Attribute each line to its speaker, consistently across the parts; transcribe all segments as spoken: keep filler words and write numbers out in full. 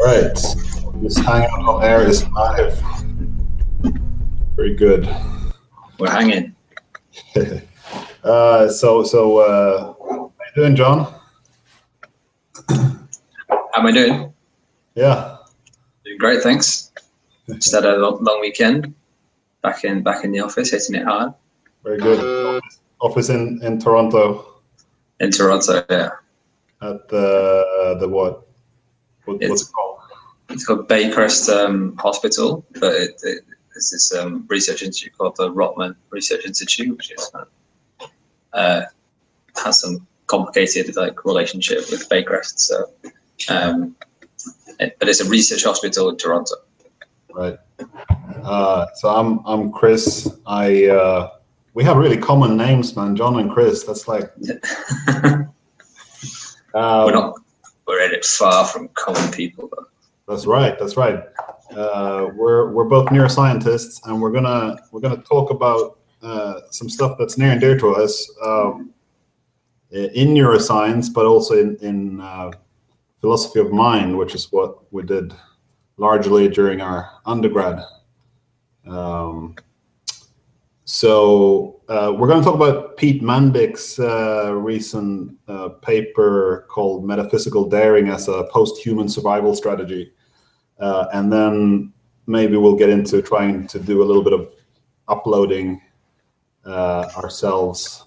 Speaker 1: Right. This Hangout on Air is live. Very good.
Speaker 2: We're hanging.
Speaker 1: uh, so, so uh, how you doing, John?
Speaker 2: How am I doing?
Speaker 1: Yeah.
Speaker 2: Doing great, thanks. Just had a long, long weekend. Back in back in the office, hitting it hard.
Speaker 1: Very good. Office in, in Toronto.
Speaker 2: In Toronto, yeah.
Speaker 1: At the the what? what
Speaker 2: it's,
Speaker 1: what's it called?
Speaker 2: It's called Baycrest um, Hospital, but it, it, it's this um, research institute called the Rotman Research Institute, which is uh, uh, has some complicated like relationship with Baycrest. So, um, it, but it's a research hospital in Toronto.
Speaker 1: Right. Uh, so I'm I'm Chris. I uh, we have really common names, man. John and Chris. That's like.
Speaker 2: um, we're not. We're in it far from common people, though.
Speaker 1: That's right. That's right. Uh, we're we're both neuroscientists, and we're gonna we're gonna talk about uh, some stuff that's near and dear to us um, in neuroscience, but also in in uh, philosophy of mind, which is what we did largely during our undergrad. Um, so uh, we're going to talk about Pete Mandick's uh, recent uh, paper called Metaphysical Daring as a Post-Human Survival Strategy. Uh, and then maybe we'll get into trying to do a little bit of uploading uh, ourselves.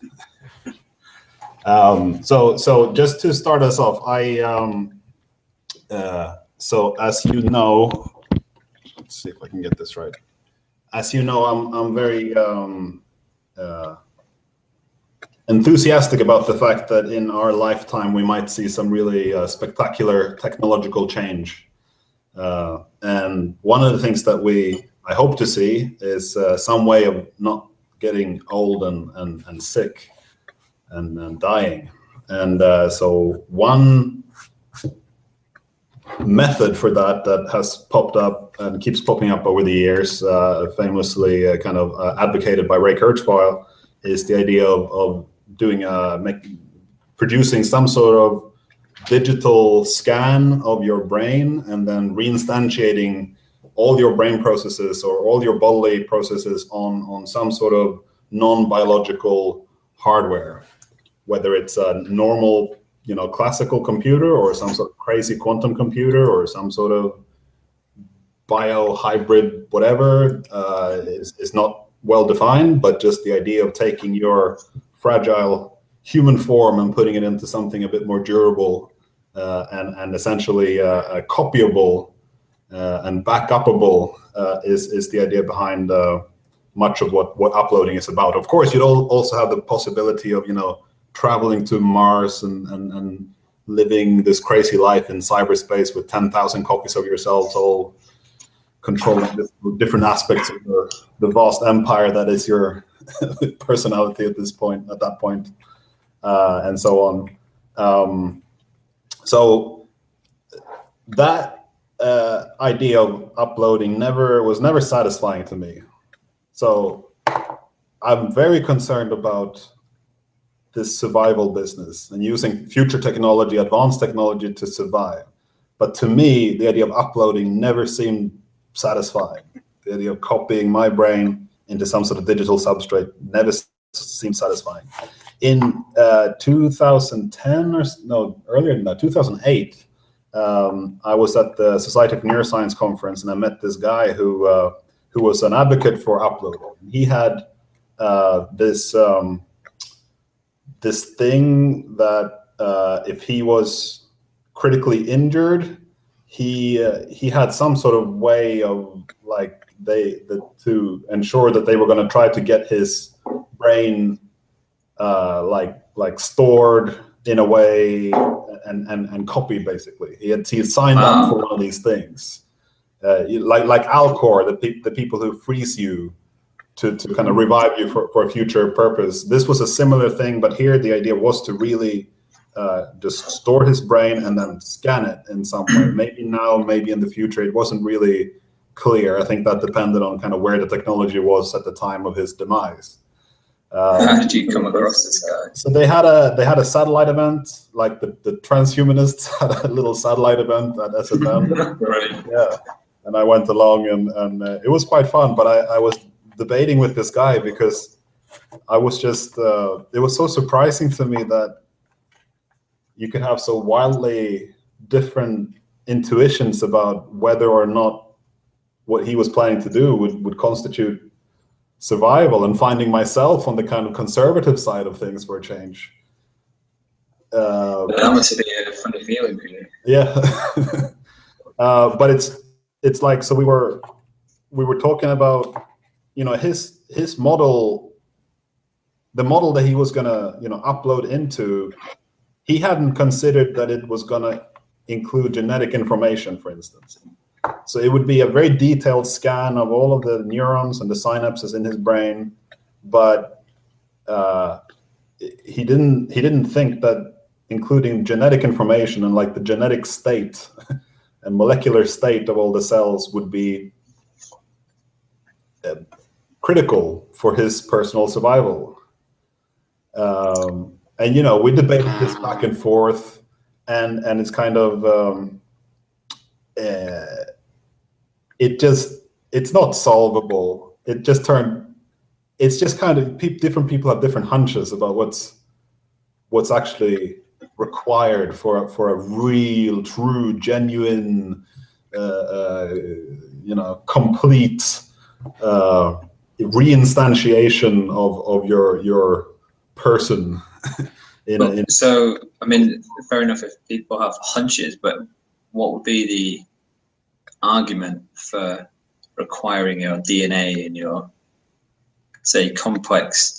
Speaker 1: um, so, so just to start us off, I um, uh, so as you know, let's see if I can get this right. As you know, I'm I'm very um, uh, enthusiastic about the fact that in our lifetime we might see some really uh, spectacular technological change. Uh, and one of the things that we I hope to see is uh, some way of not getting old and and, and sick and, and dying. And uh, so one method for that that has popped up and keeps popping up over the years, uh, famously uh, kind of uh, advocated by Ray Kurzweil, is the idea of, of doing a make, producing some sort of digital scan of your brain and then reinstantiating all your brain processes or all your bodily processes on on some sort of non-biological hardware, whether it's a normal you know, classical computer or some sort of crazy quantum computer or some sort of bio hybrid whatever uh, is, is not well defined, but just the idea of taking your fragile human form and putting it into something a bit more durable uh, and, and essentially uh, copyable uh, and backupable uh, is, is the idea behind uh, much of what, what uploading is about. Of course, you'd also have the possibility of, you know, traveling to Mars and, and, and living this crazy life in cyberspace with ten thousand copies of yourselves, all controlling different aspects of the, the vast empire that is your personality at this point, at that point, uh, and so on. Um, so that uh, idea of uploading never was never satisfying to me. So I'm very concerned about this survival business and using future technology, advanced technology to survive. But to me, the idea of uploading never seemed satisfying. The idea of copying my brain into some sort of digital substrate never seemed satisfying. In uh, two thousand ten, or no, earlier than that, two thousand eight, um, I was at the Society of Neuroscience conference and I met this guy who uh, who was an advocate for uploading. He had uh, this um, this thing that uh, if he was critically injured, he uh, he had some sort of way of like they the, to ensure that they were going to try to get his brain uh, like like stored in a way and and and copied basically. He had he had signed
Speaker 2: wow.
Speaker 1: up for one of these things, uh, like like Alcor, the pe- the people who freeze you to, to kind of revive you for, for a future purpose. This was a similar thing, but here the idea was to really uh, just store his brain and then scan it in some way. Maybe now, maybe in the future. It wasn't really clear. I think that depended on kind of where the technology was at the time of his demise. Um,
Speaker 2: How did you come across this guy?
Speaker 1: So they had a they had a satellite event, like the, the transhumanists had a little satellite event at S F M.
Speaker 2: Right.
Speaker 1: Yeah, and I went along, and and uh, it was quite fun. But I, I was debating with this guy because I was just uh, it was so surprising to me that you could have so wildly different intuitions about whether or not what he was planning to do would, would constitute survival, and finding myself on the kind of conservative side of things for a change. Uh,
Speaker 2: That must be a funny feeling for you.
Speaker 1: yeah, uh, but it's it's like, so we were we were talking about, you know, his his model, the model that he was gonna, you know, upload into. He hadn't considered that it was gonna include genetic information, for instance. So it would be a very detailed scan of all of the neurons and the synapses in his brain, but uh, he didn't he didn't think that including genetic information and like the genetic state and molecular state of all the cells would be uh, critical for his personal survival. Um, and you know, we debated this back and forth, and and it's kind of. Um, uh, It just, it's not solvable. It just turned, it's just kind of, pe- different people have different hunches about what's what's actually required for, for a real, true, genuine, uh, uh, you know, complete uh, reinstantiation of, of your, your person. in,
Speaker 2: Well,
Speaker 1: a, in
Speaker 2: so, I mean, fair enough if people have hunches, but what would be the argument for requiring your D N A and your, say, complex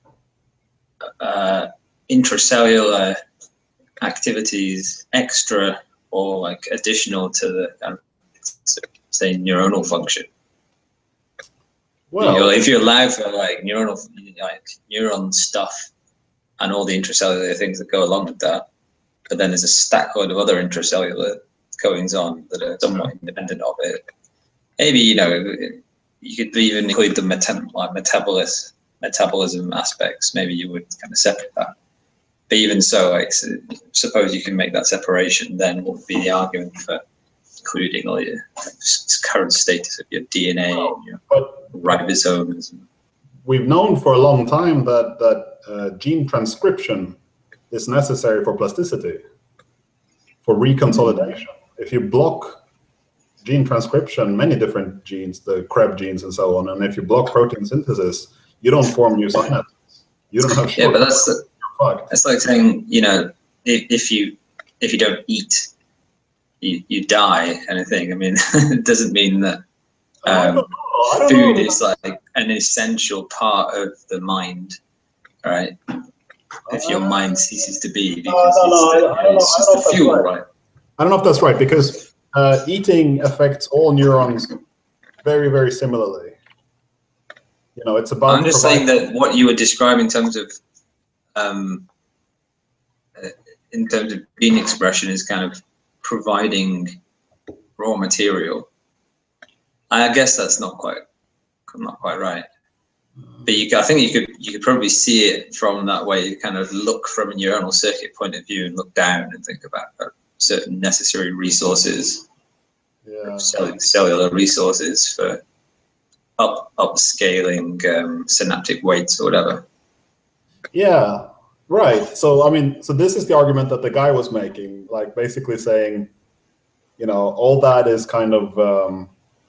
Speaker 2: uh, intracellular activities extra or like additional to the, um, say, neuronal function?
Speaker 1: well,
Speaker 2: You know, if you allow for like neuronal, like neuron stuff and all the intracellular things that go along with that, but then there's a stack load of other intracellular goings on that are somewhat independent of it. Maybe, you know, you could even include the meta- like metabolis- metabolism aspects. Maybe you would kind of separate that. But even so, like, so, suppose you can make that separation, then what would be the argument for including all your current status of your D N A and your
Speaker 1: but
Speaker 2: ribosomes?
Speaker 1: we've known for a long time that, that uh, gene transcription is necessary for plasticity, for reconsolidation. If you block gene transcription, many different genes, the Krebs genes and so on, and if you block protein synthesis, you don't form new synapses. You don't have short.
Speaker 2: Yeah, but that's the, that's like saying, you know, if, if you if you don't eat, you, you die, kind of thing. I mean, it doesn't mean that um,
Speaker 1: I don't know. I don't
Speaker 2: food
Speaker 1: know.
Speaker 2: is like an essential part of the mind, right? If your mind ceases to be, because
Speaker 1: no, no,
Speaker 2: it's, the,
Speaker 1: I- I don't know-
Speaker 2: it's
Speaker 1: I
Speaker 2: just
Speaker 1: don't know
Speaker 2: the
Speaker 1: if that's
Speaker 2: fuel,
Speaker 1: right.
Speaker 2: right?
Speaker 1: I don't know if that's right, because uh, eating affects all neurons very, very similarly. You know, it's about.
Speaker 2: I'm just saying that what you were describing in terms of, um, uh, in terms of gene expression is kind of providing raw material. I guess that's not quite, not quite right. But you, I think you could, you could probably see it from that way. You kind of look from a neuronal circuit point of view and look down and think about uh, certain necessary resources,
Speaker 1: Yeah.
Speaker 2: cell- cellular resources for up upscaling um, synaptic weights or whatever.
Speaker 1: Yeah, right. So, I mean, so this is the argument that the guy was making, like basically saying, you know, all that is kind of um,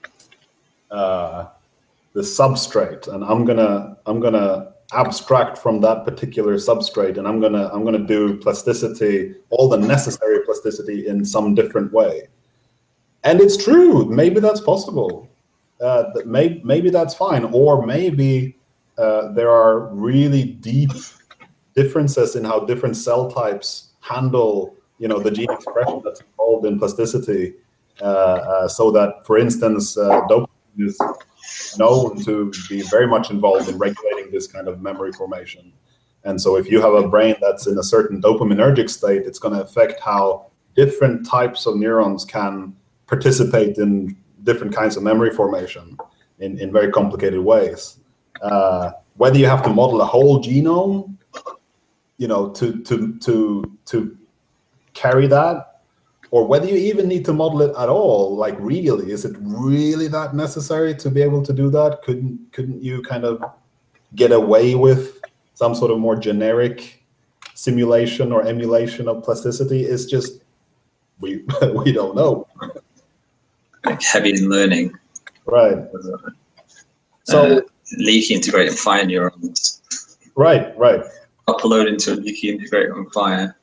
Speaker 1: uh, the substrate, and I'm gonna I'm gonna abstract from that particular substrate, and I'm gonna I'm gonna do plasticity, all the necessary plasticity in some different way. And it's true. Maybe that's possible. Uh, that may, maybe that's fine, or maybe uh, there are really deep differences in how different cell types handle, you know, the gene expression that's involved in plasticity. Uh, uh, so that, for instance, uh, dopamine is known to be very much involved in regulating this kind of memory formation. And so if you have a brain that's in a certain dopaminergic state, it's going to affect how different types of neurons can participate in different kinds of memory formation in, in very complicated ways. uh, whether you have to model a whole genome, you know, to to to to carry that, or whether you even need to model it at all. Like, really, is it really that necessary to be able to do that? Couldn't couldn't you kind of get away with some sort of more generic simulation or emulation of plasticity? It's just we we don't know.
Speaker 2: Like heavy in learning,
Speaker 1: right?
Speaker 2: So uh, leaky integrate and fire neurons.
Speaker 1: Right, right.
Speaker 2: Upload into a leaky integrate and fire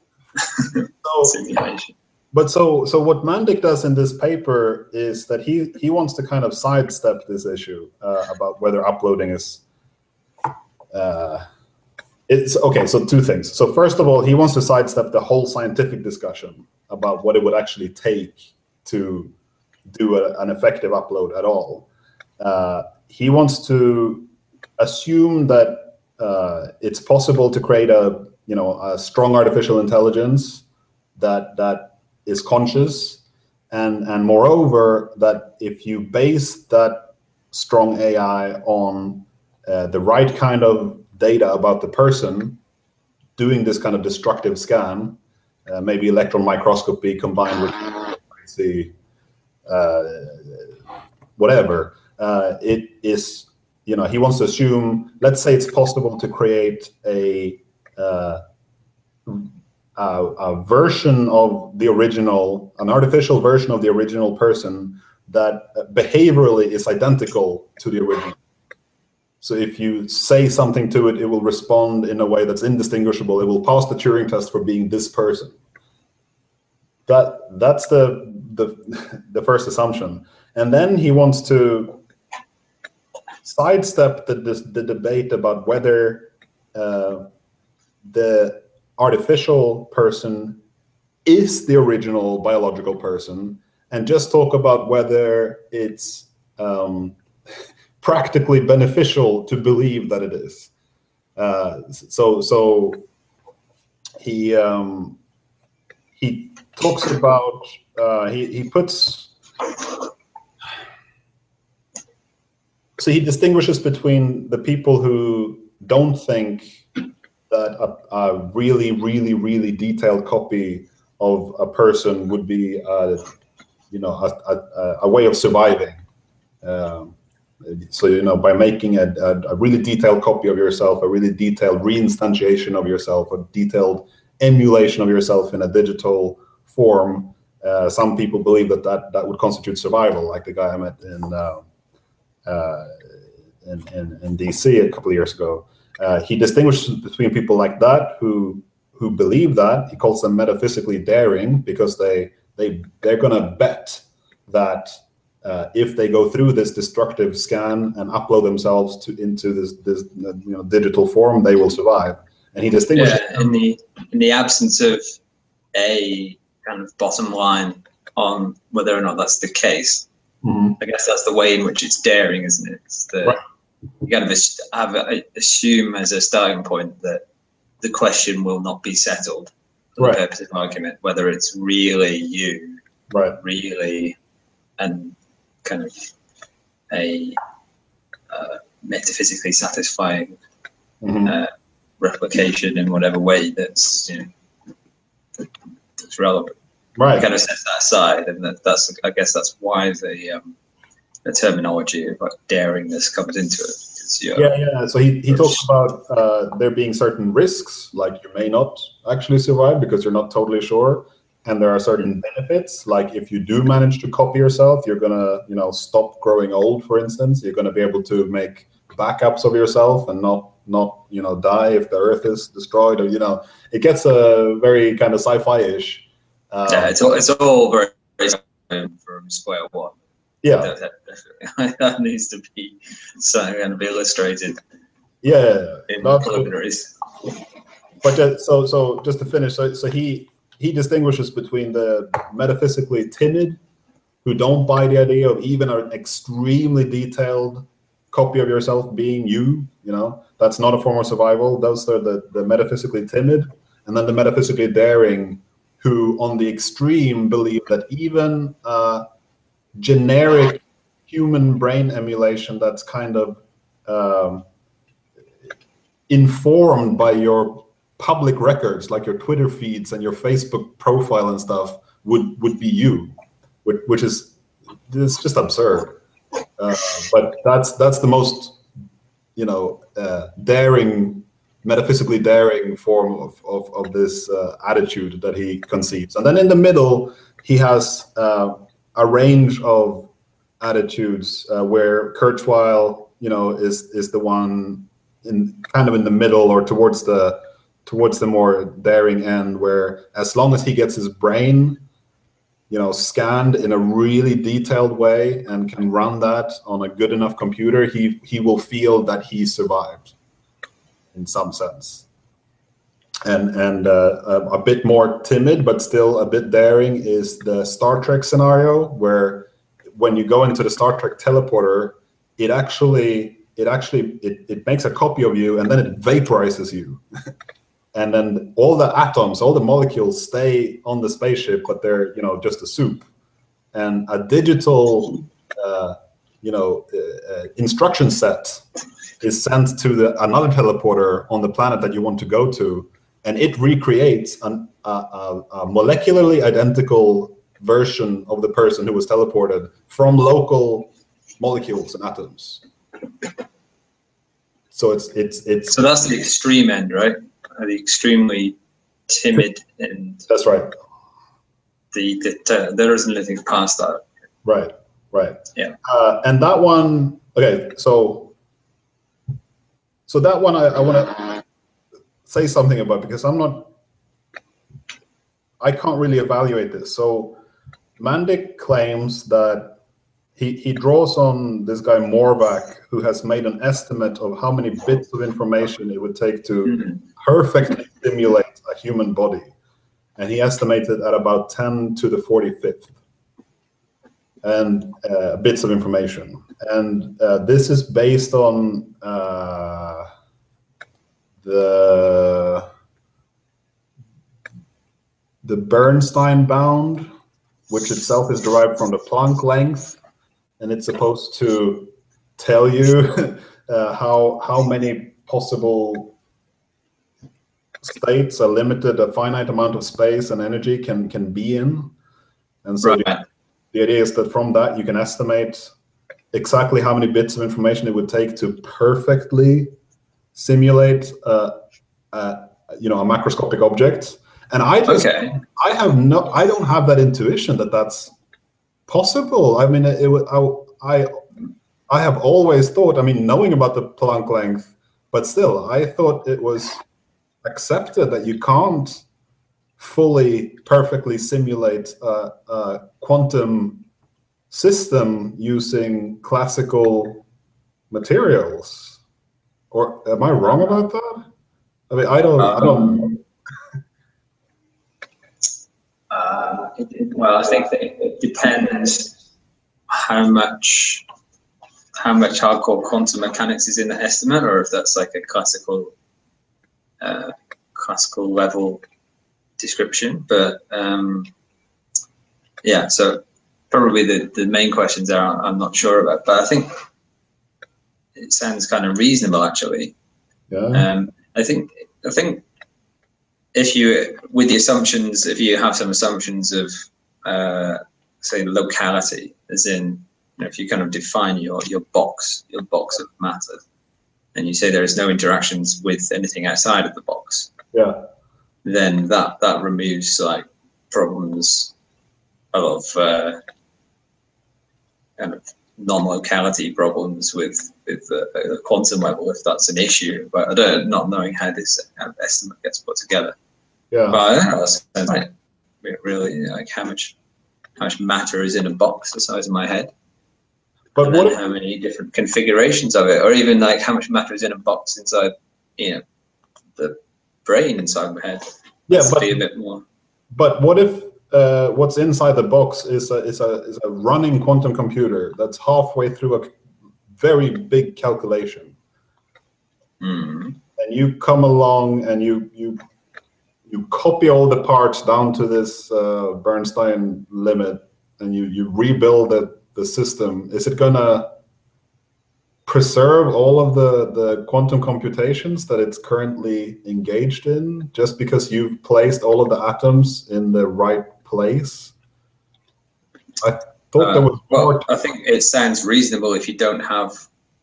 Speaker 1: so,
Speaker 2: simulation.
Speaker 1: But so so what Mandic does in this paper is that he he wants to kind of sidestep this issue uh, about whether uploading is. Uh, it's okay. So two things. So first of all, he wants to sidestep the whole scientific discussion about what it would actually take to do a, an effective upload at all. Uh, he wants to assume that uh, it's possible to create a you know a strong artificial intelligence that that is conscious, and and moreover that if you base that strong A I on uh, the right kind of data about the person doing this kind of destructive scan, uh, maybe electron microscopy combined with see uh, whatever, uh, it is, you know, he wants to assume, let's say it's possible to create a uh, a, a version of the original, an artificial version of the original person that behaviorally is identical to the original. So if you say something to it, it will respond in a way that's indistinguishable. It will pass the Turing test for being this person. That that's the the the first assumption, and then he wants to sidestep the the, the debate about whether uh, the artificial person is the original biological person, and just talk about whether it's um, practically beneficial to believe that it is. Uh, so, so he um, he talks about uh, he he puts so he distinguishes between the people who don't think that a, a really, really, really detailed copy of a person would be, uh, you know, a, a, a way of surviving. Um, so, you know, by making a, a, a really detailed copy of yourself, a really detailed reinstantiation of yourself, a detailed emulation of yourself in a digital form, uh, some people believe that, that that would constitute survival, like the guy I met in uh, uh, in, in, in D C a couple of years ago. Uh, he distinguishes between people like that who who believe that. He calls them metaphysically daring because they they they're gonna bet that uh, if they go through this destructive scan and upload themselves to into this this you know digital form, they will survive. And he distinguishes
Speaker 2: yeah, in the in the absence of a kind of bottom line on whether or not that's the case.
Speaker 1: Mm-hmm.
Speaker 2: I guess that's the way in which it's daring, isn't it? It's the,
Speaker 1: right.
Speaker 2: You kind of have a, assume as a starting point that the question will not be settled for
Speaker 1: right.
Speaker 2: the purpose of argument, whether it's really you,
Speaker 1: right,
Speaker 2: really, and kind of a uh, metaphysically satisfying
Speaker 1: mm-hmm.
Speaker 2: uh, replication in whatever way that's you know that's relevant.
Speaker 1: Right.
Speaker 2: It kind of sets that aside, and that, that's I guess that's why the um, the terminology of like daringness comes into it.
Speaker 1: Yeah, yeah. So he, he talks about uh, there being certain risks, like you may not actually survive because you're not totally sure, and there are certain benefits, like if you do manage to copy yourself, you're gonna you know stop growing old, for instance. You're gonna be able to make backups of yourself and not not you know die if the Earth is destroyed, or you know it gets a very kind of sci-fi-ish.
Speaker 2: Um, yeah, it's all it's all very, very from square one.
Speaker 1: Yeah,
Speaker 2: that, that, that needs to be something going to be illustrated.
Speaker 1: Yeah,
Speaker 2: in
Speaker 1: not
Speaker 2: preliminaries.
Speaker 1: But uh, so so just to finish, so so he he distinguishes between the metaphysically timid, who don't buy the idea of even an extremely detailed copy of yourself being you. You know, that's not a form of survival. Those are the the metaphysically timid, and then the metaphysically daring, who on the extreme believe that even uh, generic human brain emulation that's kind of um, informed by your public records, like your Twitter feeds and your Facebook profile and stuff, would would be you, which, which is it's just absurd. Uh, but that's that's the most, you know, uh, daring, metaphysically daring form of of, of this uh, attitude that he conceives. And then in the middle, he has uh, a range of attitudes uh, where Kurzweil, you know, is is the one in kind of in the middle or towards the towards the more daring end, where as long as he gets his brain, you know, scanned in a really detailed way and can run that on a good enough computer, he he will feel that he survived in some sense. And and uh, a, a bit more timid but still a bit daring is the Star Trek scenario, where when you go into the Star Trek teleporter, it actually it actually it, it makes a copy of you and then it vaporizes you. And then all the atoms, all the molecules stay on the spaceship, but they're, you know, just a soup. And a digital, uh, you know, uh, instruction set is sent to the another teleporter on the planet that you want to go to, and it recreates an, a, a, a molecularly identical version of the person who was teleported from local molecules and atoms. So it's it's it's.
Speaker 2: So that's the extreme end, right? The extremely timid end.
Speaker 1: That's right.
Speaker 2: The, the uh, there isn't anything past that.
Speaker 1: Right. Right.
Speaker 2: Yeah.
Speaker 1: Uh, and that one. Okay. So. So that one I, I want to say something about, because I'm not. I can't really evaluate this. So Mandic claims that he, he draws on this guy Morvac, who has made an estimate of how many bits of information it would take to mm-hmm. perfectly simulate a human body. And he estimated at about ten to the forty-fifth and uh, bits of information. And uh, this is based on uh, the the Bernstein bound, which itself is derived from the Planck length. And it's supposed to tell you uh, how how many possible states a limited, a finite amount of space and energy can can be in. And so right. the, the idea is that from that you can estimate exactly how many bits of information it would take to perfectly simulate uh, uh, you know, a macroscopic object. And I just okay. I have no I don't have that intuition that that's possible. I mean, it, it I, I I have always thought, I mean, knowing about the Planck length, but still, I thought it was accepted that you can't fully, perfectly simulate a, a quantum system using classical materials. Or am I wrong about that? I mean, I don't. Um, I don't.
Speaker 2: Uh, it, it, well, I think that it depends how much how much hardcore quantum mechanics is in the estimate, or if that's like a classical uh, classical level description. But um, yeah, so probably the, the main questions are I'm not sure about, but I think it sounds kind of reasonable actually.
Speaker 1: Yeah.
Speaker 2: Um, I think I think. If you, with the assumptions, if you have some assumptions of, uh, say, locality, as in, you know, if you kind of define your, your box, your box of matter, and you say there is no interactions with anything outside of the box,
Speaker 1: yeah,
Speaker 2: then that, that removes like problems of uh, kind of non-locality problems with with the, the quantum level, if that's an issue. But I don't, not knowing how this kind of estimate gets put together.
Speaker 1: Yeah.
Speaker 2: But I don't know, that sounds like really like how much how much matter is in a box the size of my head.
Speaker 1: But
Speaker 2: and
Speaker 1: what
Speaker 2: then
Speaker 1: if,
Speaker 2: how many different configurations of it, or even like how much matter is in a box inside, you know, the brain inside my head.
Speaker 1: Yeah,
Speaker 2: Let's
Speaker 1: but
Speaker 2: be a bit more.
Speaker 1: But what if uh, what's inside the box is a is a is a running quantum computer that's halfway through a very big calculation,
Speaker 2: mm.
Speaker 1: and you come along and you you you copy all the parts down to this uh, Bernstein limit, and you you rebuild the the system. Is it gonna preserve all of the, the quantum computations that it's currently engaged in just because you've placed all of the atoms in the right place? I thought uh, there was
Speaker 2: well,
Speaker 1: more.
Speaker 2: I think it sounds reasonable if you don't have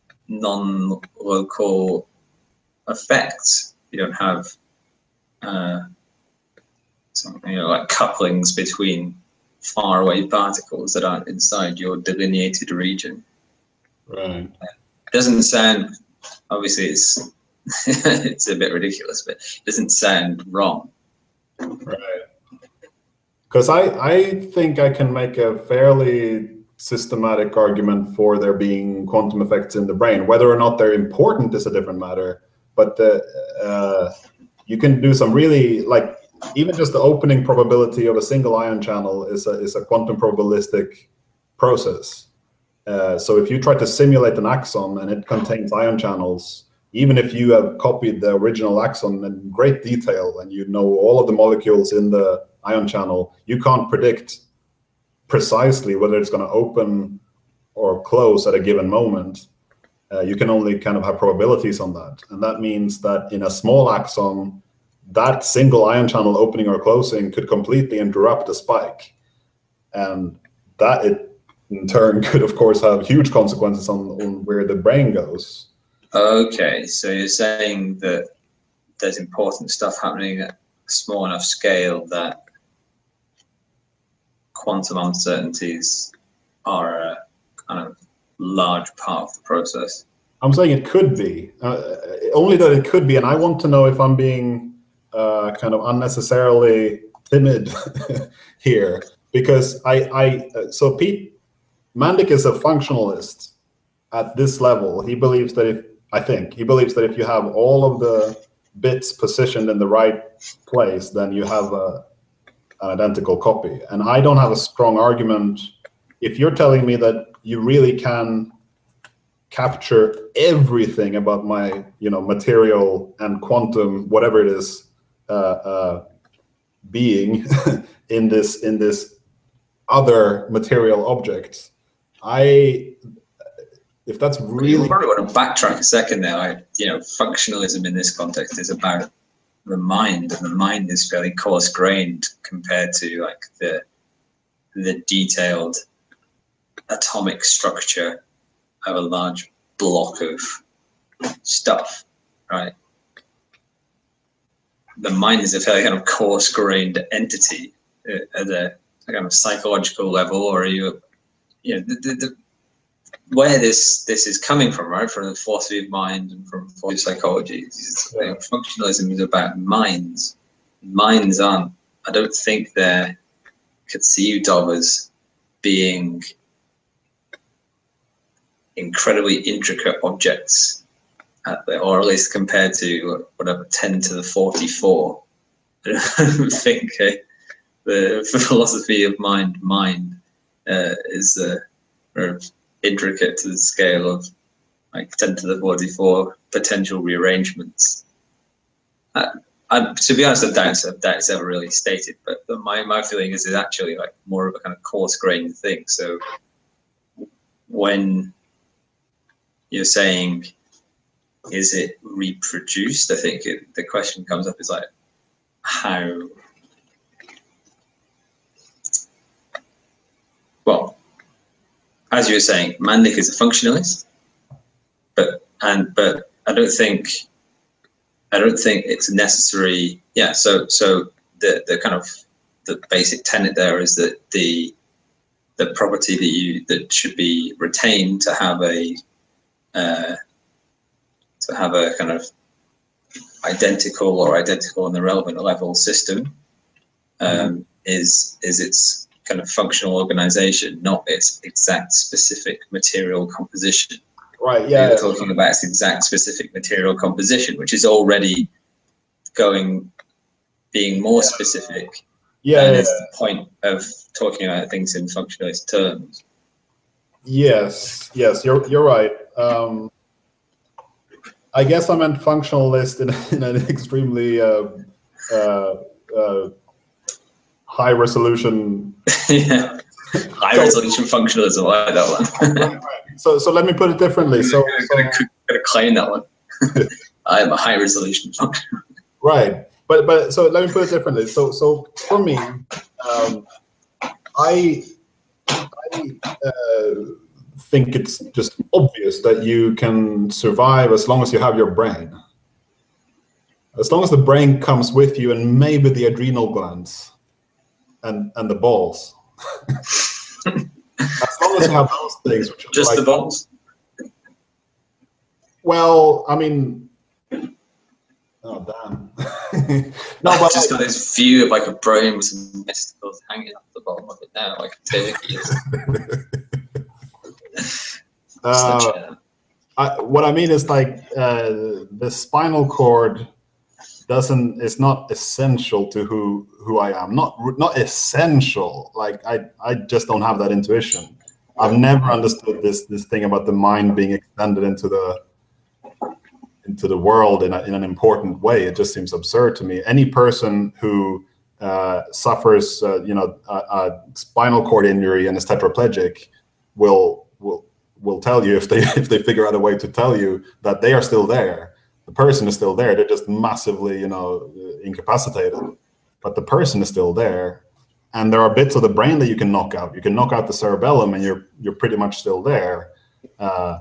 Speaker 2: non-local effects. You don't have uh, something, you know, like couplings between faraway particles that aren't inside your delineated region.
Speaker 1: Right.
Speaker 2: It doesn't sound, obviously it's it's a bit ridiculous, but it doesn't sound wrong.
Speaker 1: Right. Because I, I think I can make a fairly systematic argument for there being quantum effects in the brain. Whether or not they're important is a different matter, but the, uh, you can do some really, like, even just the opening probability of a single ion channel is a, is a quantum probabilistic process. Uh, so if you try to simulate an axon and it contains ion channels, even if you have copied the original axon in great detail and you know all of the molecules in the ion channel, you can't predict precisely whether it's going to open or close at a given moment. Uh, you can only kind of have probabilities on that. And that means that in a small axon, that single ion channel opening or closing could completely interrupt a spike. And that it in turn could, of course, have huge consequences on, on where the brain goes.
Speaker 2: Okay, so you're saying that there's important stuff happening at a small enough scale that quantum uncertainties are a kind of large part of the process.
Speaker 1: I'm saying it could be, uh, only that it could be, and I want to know if I'm being uh, kind of unnecessarily timid here, because I, I, so Pete Mandic is a functionalist at this level. He believes that if, I think, he believes that if you have all of the bits positioned in the right place, then you have a, an identical copy. And I don't have a strong argument. If you're telling me that you really can capture everything about my, you know, material and quantum, whatever it is, uh, uh, being in this in this other material object, I, if that's really,
Speaker 2: you probably want to backtrack a second there. I, you know, functionalism in this context is about the mind, and the mind is fairly coarse-grained compared to like the the detailed atomic structure of a large block of stuff, right? The mind is a fairly kind of coarse-grained entity uh, at a, a kind of psychological level, or are you, you know, the, the, the, where this this is coming from, right? From the philosophy of mind and from philosophy of psychology. It's, you know, functionalism is about minds. Minds aren't, I don't think they're conceived of as being incredibly intricate objects, at the, or at least compared to whatever ten to the forty-four. I don't think uh, the philosophy of mind mind uh, is uh, or intricate to the scale of like ten to the forty-four potential rearrangements. Uh, I, to be honest, I doubt, I doubt it's ever really stated, but my, my feeling is it's actually like more of a kind of coarse-grained thing. So when you're saying, is it reproduced? I think it, the question comes up is like, how? Well, as you were saying, Mandic is a functionalist, but and but I don't think I don't think it's necessary. Yeah. So so the the kind of the basic tenet there is that the the property that you that should be retained to have a uh, to have a kind of identical or identical on the relevant level system um, mm-hmm. is is its kind of functional organization, not its exact specific material composition.
Speaker 1: Right. Yeah.
Speaker 2: We're yeah. talking about its exact specific material composition, which is already going being more yeah. specific.
Speaker 1: Yeah.
Speaker 2: And
Speaker 1: yeah.
Speaker 2: it's the point of talking about things in functionalist terms.
Speaker 1: Yes. Yes. You're you're right. Um, I guess I meant functionalist in, in an extremely uh, uh, uh, high resolution
Speaker 2: yeah. High
Speaker 1: So-
Speaker 2: resolution functionalism, I like that one.
Speaker 1: Right, right. So, so let me put it differently. So,
Speaker 2: I'm
Speaker 1: so
Speaker 2: gonna, gonna claim that one. I am a high resolution function.
Speaker 1: right, but but so let me put it differently. So, so for me, um, I I uh, think it's just obvious that you can survive as long as you have your brain. As long as the brain comes with you, and maybe the adrenal glands and and the balls. As long as you have those things, which are
Speaker 2: Just
Speaker 1: like,
Speaker 2: the balls?
Speaker 1: well, I mean, oh damn. No,
Speaker 2: I've
Speaker 1: but
Speaker 2: just
Speaker 1: like,
Speaker 2: got this view of like a brain with some testicles hanging off the bottom of it now, like a turkey.
Speaker 1: uh,
Speaker 2: Such a-
Speaker 1: I, what I mean is like uh, the spinal cord doesn't is not essential to who who I am. Not not essential. Like I I just don't have that intuition. I've never understood this this thing about the mind being extended into the into the world in, a, in an important way. It just seems absurd to me. Any person who uh, suffers, uh, you know, a, a spinal cord injury and is tetraplegic will will will tell you, if they if they figure out a way to tell you, that they are still there. The person is still there. They're just massively, you know, incapacitated, but the person is still there. And there are bits of the brain that you can knock out. You can knock out the cerebellum, and you're you're pretty much still there. Uh,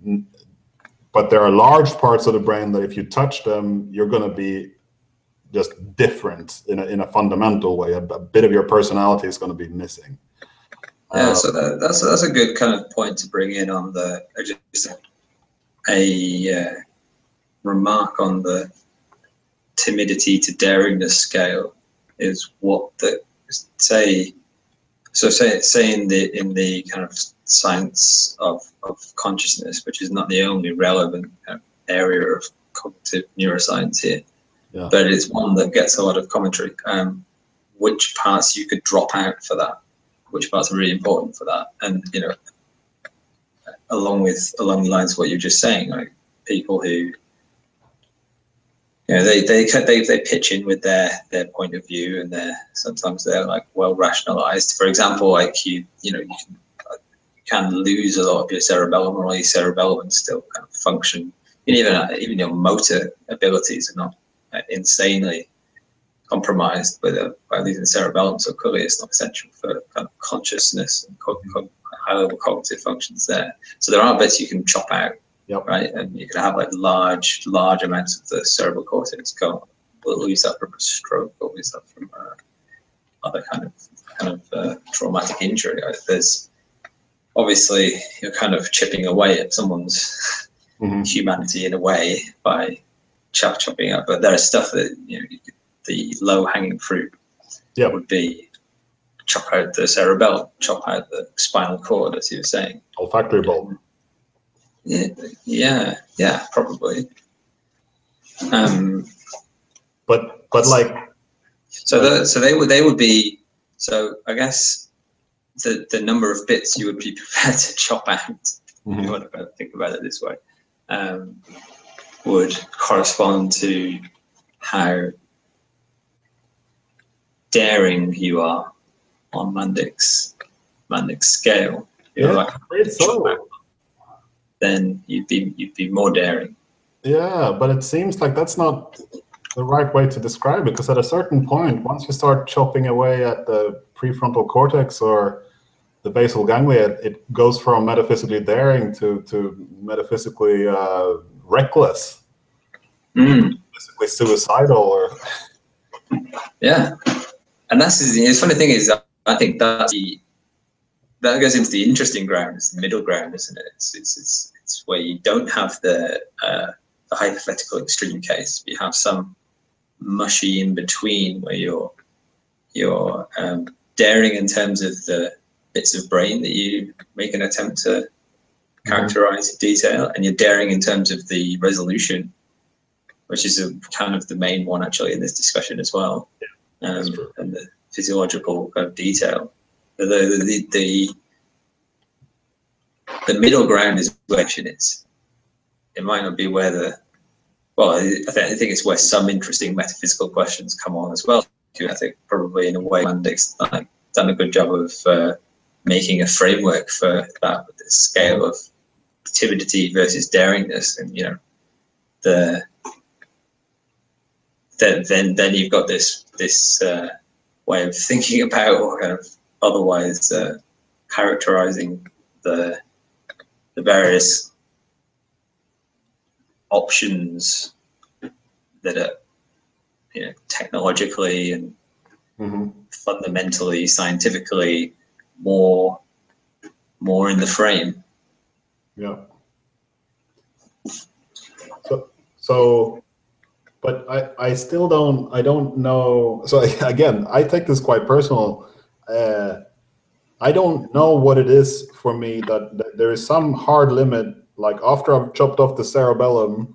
Speaker 1: but there are large parts of the brain that if you touch them, you're going to be just different in a, in a fundamental way. A, a bit of your personality is going to be missing.
Speaker 2: Yeah,
Speaker 1: Uh,
Speaker 2: so that, that's that's a good kind of point to bring in on the just a uh, remark on the timidity to daringness scale is what the say. So say say in the in the kind of science of, of consciousness, which is not the only relevant kind of area of cognitive neuroscience here,
Speaker 1: Yeah.
Speaker 2: but it's one that gets a lot of commentary. Um, which parts you could drop out for that? Which parts are really important for that? And you know, along with along the lines of what you're just saying, like people who, you know, they they they they pitch in with their their point of view, and they're sometimes they're like well rationalized. For example, like you you know you can, you can lose a lot of your cerebellum, or your cerebellum and still kind of function. And even even your motor abilities are not uh, insanely compromised by the by losing the cerebellum. So clearly, it's not essential for kind of consciousness and co- co- high level cognitive functions there. So there are bits you can chop out.
Speaker 1: Yep.
Speaker 2: Right, and you can have like large, large amounts of the cerebral cortex go. We'll lose that from a stroke, or lose that from uh, other kind of kind of uh, traumatic injury. There's obviously you're kind of chipping away at someone's
Speaker 1: mhm.
Speaker 2: humanity in a way by chop chopping up. But there is stuff that you know you could, the low hanging fruit
Speaker 1: Yep.
Speaker 2: would be chop out the cerebellum, chop out the spinal cord, as you were saying.
Speaker 1: Olfactory bulb.
Speaker 2: Yeah, yeah, yeah, probably. Um,
Speaker 1: But but like
Speaker 2: so the so they would they would be so I guess the the number of bits you would be prepared to chop out,
Speaker 1: mhm.
Speaker 2: if you want to think about it this way, um, would correspond to how daring you are on Mandik's Mandik's scale. You're
Speaker 1: yeah,
Speaker 2: like,
Speaker 1: great
Speaker 2: chop out,
Speaker 1: so.
Speaker 2: then you'd be you'd be more daring.
Speaker 1: Yeah, but it seems like that's not the right way to describe it, because at a certain point, once you start chopping away at the prefrontal cortex or the basal ganglia, it goes from metaphysically daring to to metaphysically uh, reckless,
Speaker 2: Mm.
Speaker 1: basically suicidal. Or
Speaker 2: Yeah, and that's the, the funny thing is, I think that the, that goes into the interesting ground. It's the middle ground, isn't it? It's it's it's, it's where you don't have the uh, the hypothetical extreme case. You have some mushy in between where you're you're um, daring in terms of the bits of brain that you make an attempt to characterize in detail, and you're daring in terms of the resolution, which is a, kind of the main one actually in this discussion as well, um, and the physiological kind of detail. The the, the the the middle ground is where action is. It might not be where the well, I, th- I think it's where some interesting metaphysical questions come on as well. I think probably in a way, Mandik's like done a good job of uh, making a framework for that with the scale of timidity versus daringness, and you know, the then then then you've got this this uh, way of thinking about or kind of otherwise uh, characterizing the the various options that are, you know, technologically and
Speaker 1: mm-hmm.
Speaker 2: fundamentally, scientifically more more in the frame.
Speaker 1: Yeah. So so, but I I still don't I don't know. So again, I take this quite personal. Uh, I don't know what it is for me that, that there is some hard limit. Like after I've chopped off the cerebellum,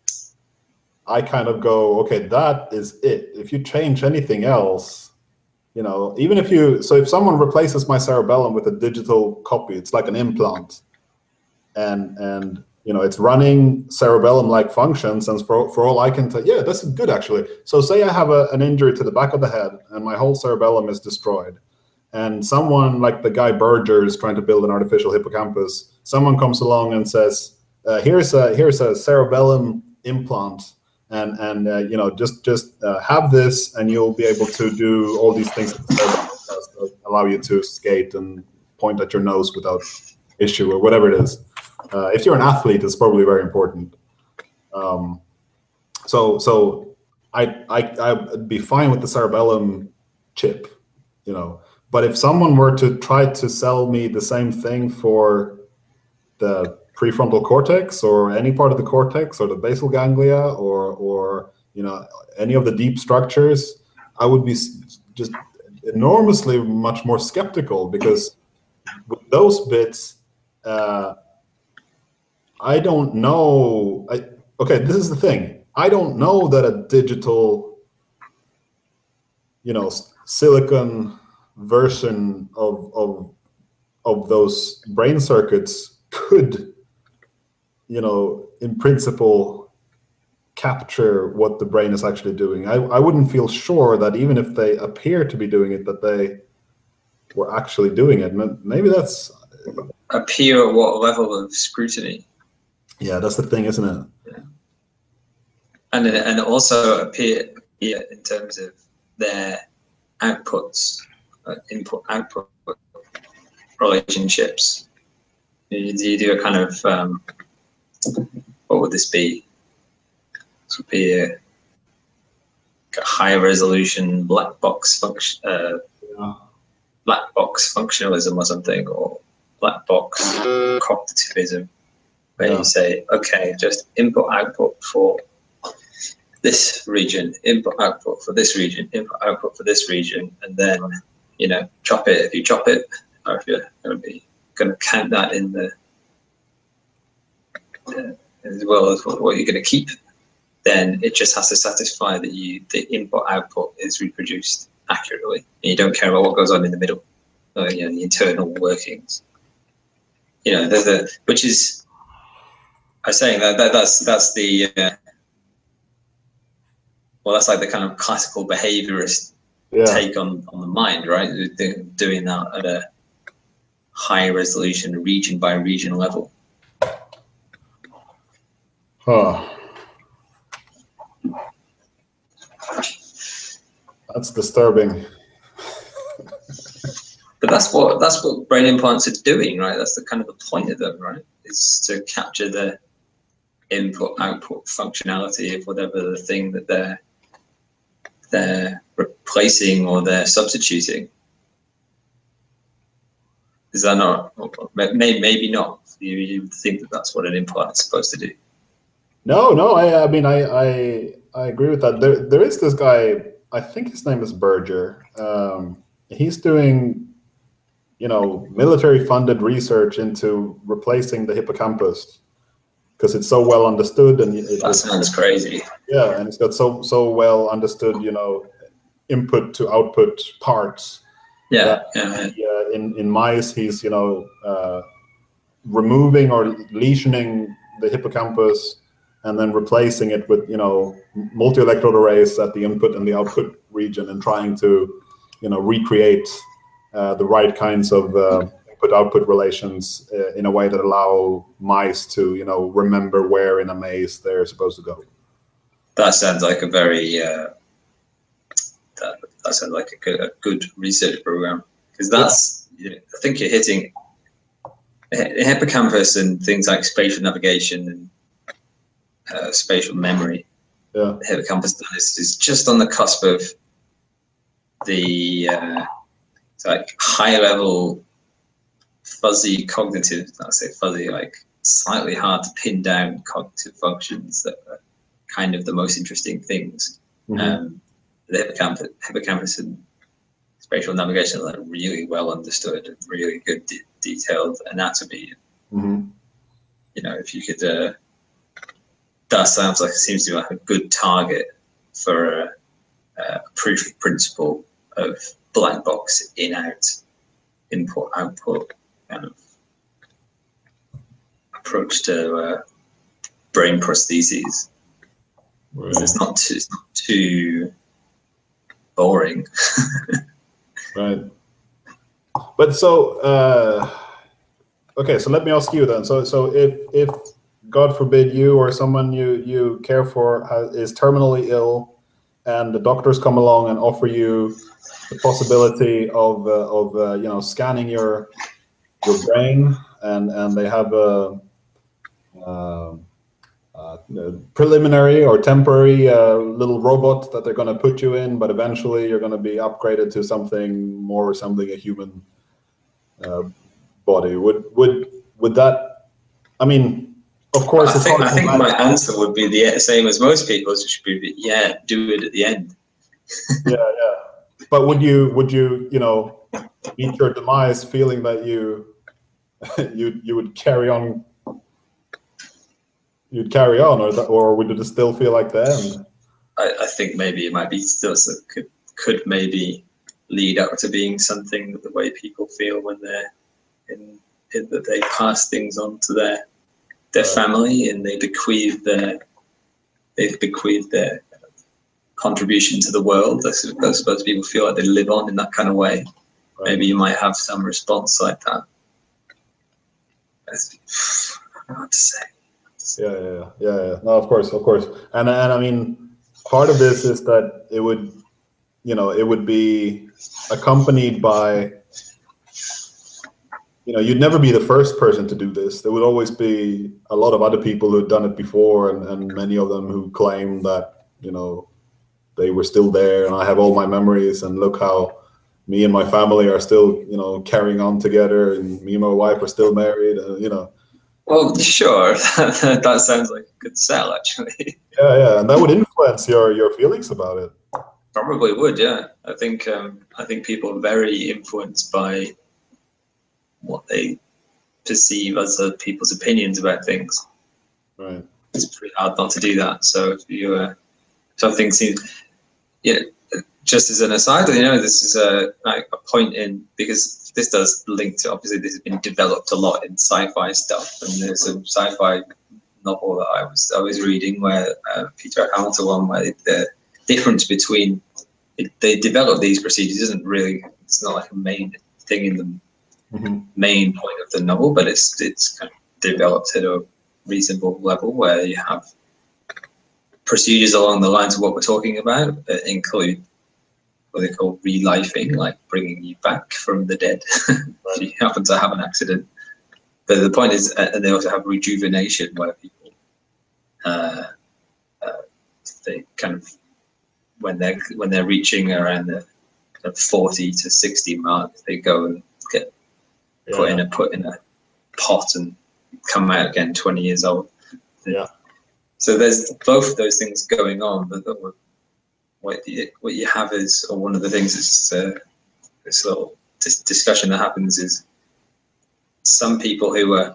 Speaker 1: I kind of go, okay, that is it. If you change anything else, you know, even if you, so if someone replaces my cerebellum with a digital copy, it's like an implant, and and you know, it's running cerebellum-like functions, and for for all I can tell, yeah, that's good actually. So say I have a, an injury to the back of the head, and my whole cerebellum is destroyed. And someone like the guy Berger is trying to build an artificial hippocampus. Someone comes along and says, uh, "Here's a here's a cerebellum implant, and and uh, you know, just just uh, have this, and you'll be able to do all these things that the cerebellum does to allow you to skate and point at your nose without issue or whatever it is." Uh, if you're an athlete, it's probably very important. Um, so so I I I'd be fine with the cerebellum chip, you know. But if someone were to try to sell me the same thing for the prefrontal cortex or any part of the cortex or the basal ganglia or, or you know, any of the deep structures, I would be just enormously much more skeptical, because with those bits, uh, I don't know. I, okay, this is the thing. I don't know that a digital, you know, silicon version of of of those brain circuits could, you know, in principle capture what the brain is actually doing. I, I wouldn't feel sure that even if they appear to be doing it, that they were actually doing it. Maybe that's
Speaker 2: appear at what level of scrutiny?
Speaker 1: Yeah, that's the thing, isn't it?
Speaker 2: Yeah. And and also appear yeah, in terms of their outputs. Uh, input output relationships. You, you do a kind of um, what would this be? This would be a, a high resolution black box function, uh,
Speaker 1: yeah.
Speaker 2: black box functionalism or something, or black box cognitivism, where yeah. you say, okay, just input output for this region, input output for this region, input output for this region, and then, you know, chop it if you chop it, or if you're going to be going to count that in the uh, as well as what, what you're going to keep, then it just has to satisfy that you the input output is reproduced accurately, and you don't care about what goes on in the middle, uh, you know, the internal workings. You know, there's a which is I'm saying that, that that's that's the uh, well, that's like the kind of classical behaviorist. Yeah. Take on, on the mind, right? Doing that at a high resolution, region by region level.
Speaker 1: Huh. That's disturbing.
Speaker 2: But that's what that's what brain implants are doing, right? That's the kind of the point of them, right? Is to capture the input output functionality of whatever the thing that they're they're replacing or they're substituting. Is that not? Maybe, maybe not. You, you think that that's what an implant is supposed to do?
Speaker 1: No, no. I, I mean, I, I, I agree with that. There, there is this guy. I think his name is Berger. Um, he's doing, you know, military-funded research into replacing the hippocampus, because it's so well understood, and it,
Speaker 2: that sounds crazy.
Speaker 1: Yeah, and it's got so so well understood, you know, input to output parts.
Speaker 2: Yeah, yeah.
Speaker 1: yeah in in mice, he's you know uh, removing or lesioning the hippocampus, and then replacing it with you know multi-electrode arrays at the input and the output region, and trying to you know recreate uh, the right kinds of uh, input-output relations uh, in a way that allow mice to, you know, remember where in a maze they're supposed to go.
Speaker 2: That sounds like a very uh, that, that sounds like a good, a good research program, because that's yeah. you know, I think you're hitting hippocampus and things like spatial navigation and uh, spatial memory.
Speaker 1: Yeah,
Speaker 2: the hippocampus is, is just on the cusp of the uh, like high level fuzzy cognitive. I say fuzzy, like slightly hard to pin down cognitive functions that are kind of the most interesting things. Mm-hmm. Um, the hippocampus, hippocampus and spatial navigation are like really well understood and really good de- detailed anatomy.
Speaker 1: Mm-hmm.
Speaker 2: You know, if you could, uh, that sounds like it seems to be like a good target for a, a proof of principle of black box in out, input output kind of approach to uh, brain prostheses. Right. It's not too, it's not too boring.
Speaker 1: Right. But so, uh, okay, so let me ask you then. So, so if, if God forbid you or someone you, you care for has, is terminally ill, and the doctors come along and offer you the possibility of, uh, of uh, you know, scanning your your brain, and, and they have a, uh, uh, preliminary or temporary uh, little robot that they're going to put you in, but eventually you're going to be upgraded to something more resembling a human uh, body. Would would would that? I mean, of course,
Speaker 2: I
Speaker 1: it's
Speaker 2: think,
Speaker 1: hard
Speaker 2: I
Speaker 1: to
Speaker 2: think
Speaker 1: imagine.
Speaker 2: my answer would be the same as most people's, which would be yeah, do it at the end.
Speaker 1: Yeah, yeah. But would you would you you know meet your demise feeling that you you you would carry on? You'd carry on, or that, or would it still feel like the end?
Speaker 2: I, I think maybe it might be still so could could maybe lead up to being something the way people feel when they're in, in that they pass things on to their their right. family, and they bequeath their they've bequeathed their contribution to the world. I suppose people feel like they live on in that kind of way. Right. Maybe you might have some response like that. That's hard to say.
Speaker 1: Yeah, yeah, yeah, yeah, yeah. No, of course, of course. And and I mean, part of this is that it would, you know, it would be accompanied by, you know, you'd never be the first person to do this. There would always be a lot of other people who'd done it before, and, and many of them who claim that, you know, they were still there, and I have all my memories, and look how me and my family are still, you know, carrying on together, and me and my wife are still married, uh, you know.
Speaker 2: Well, sure. That sounds like a good sell, actually.
Speaker 1: Yeah, yeah, and that would influence your, your feelings about it.
Speaker 2: Probably would, yeah. I think um, I think people are very influenced by what they perceive as uh, people's opinions about things.
Speaker 1: Right.
Speaker 2: It's pretty hard not to do that. So if you uh, something seems, yeah. Just as an aside, you know, this is a like a point in, because this does link to, obviously this has been developed a lot in sci-fi stuff, and there's a sci-fi novel that I was I was reading where uh, Peter Hamilton one where the difference between it, they develop these procedures isn't really, it's not like a main thing in the mm-hmm. main point of the novel, but it's it's kind of developed at a reasonable level where you have procedures along the lines of what we're talking about that include what they call relifing, like bringing you back from the dead if you happen to have an accident. But the point is, uh, and they also have rejuvenation, where people, uh, uh, they kind of, when they're when they're reaching around the, the forty to sixty mark, they go and get yeah. put in a put in a pot and come out again twenty years old.
Speaker 1: Yeah.
Speaker 2: So there's both of those things going on, but the, what you, what you have is, or one of the things is uh, this little dis- discussion that happens is some people who were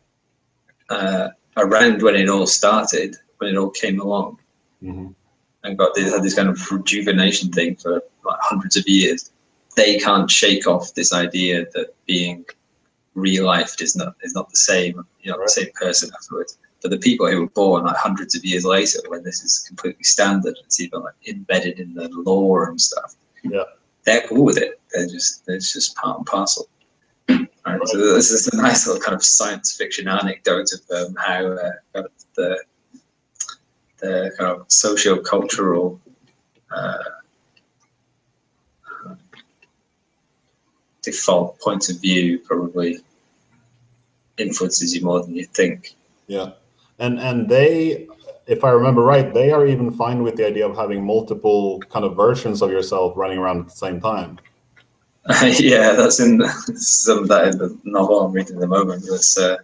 Speaker 2: uh, around when it all started, when it all came along,
Speaker 1: mm-hmm.
Speaker 2: and got they had this kind of rejuvenation thing for like hundreds of years. They can't shake off this idea that being real-lifed is not is not the same, you know, right. the same person afterwards. But the people who were born like hundreds of years later, when this is completely standard, it's even like embedded in the lore and stuff.
Speaker 1: Yeah,
Speaker 2: they're cool with it. They're just it's just part and parcel. Right, so this is a nice little kind of science fiction anecdote of um, how uh, the the kind of socio-cultural uh, default point of view probably influences you more than you think.
Speaker 1: Yeah, and and they, if I remember right, they are even fine with the idea of having multiple kind of versions of yourself running around at the same time.
Speaker 2: Uh, yeah, that's in the, some of that in the novel I'm reading at the moment. There's, uh,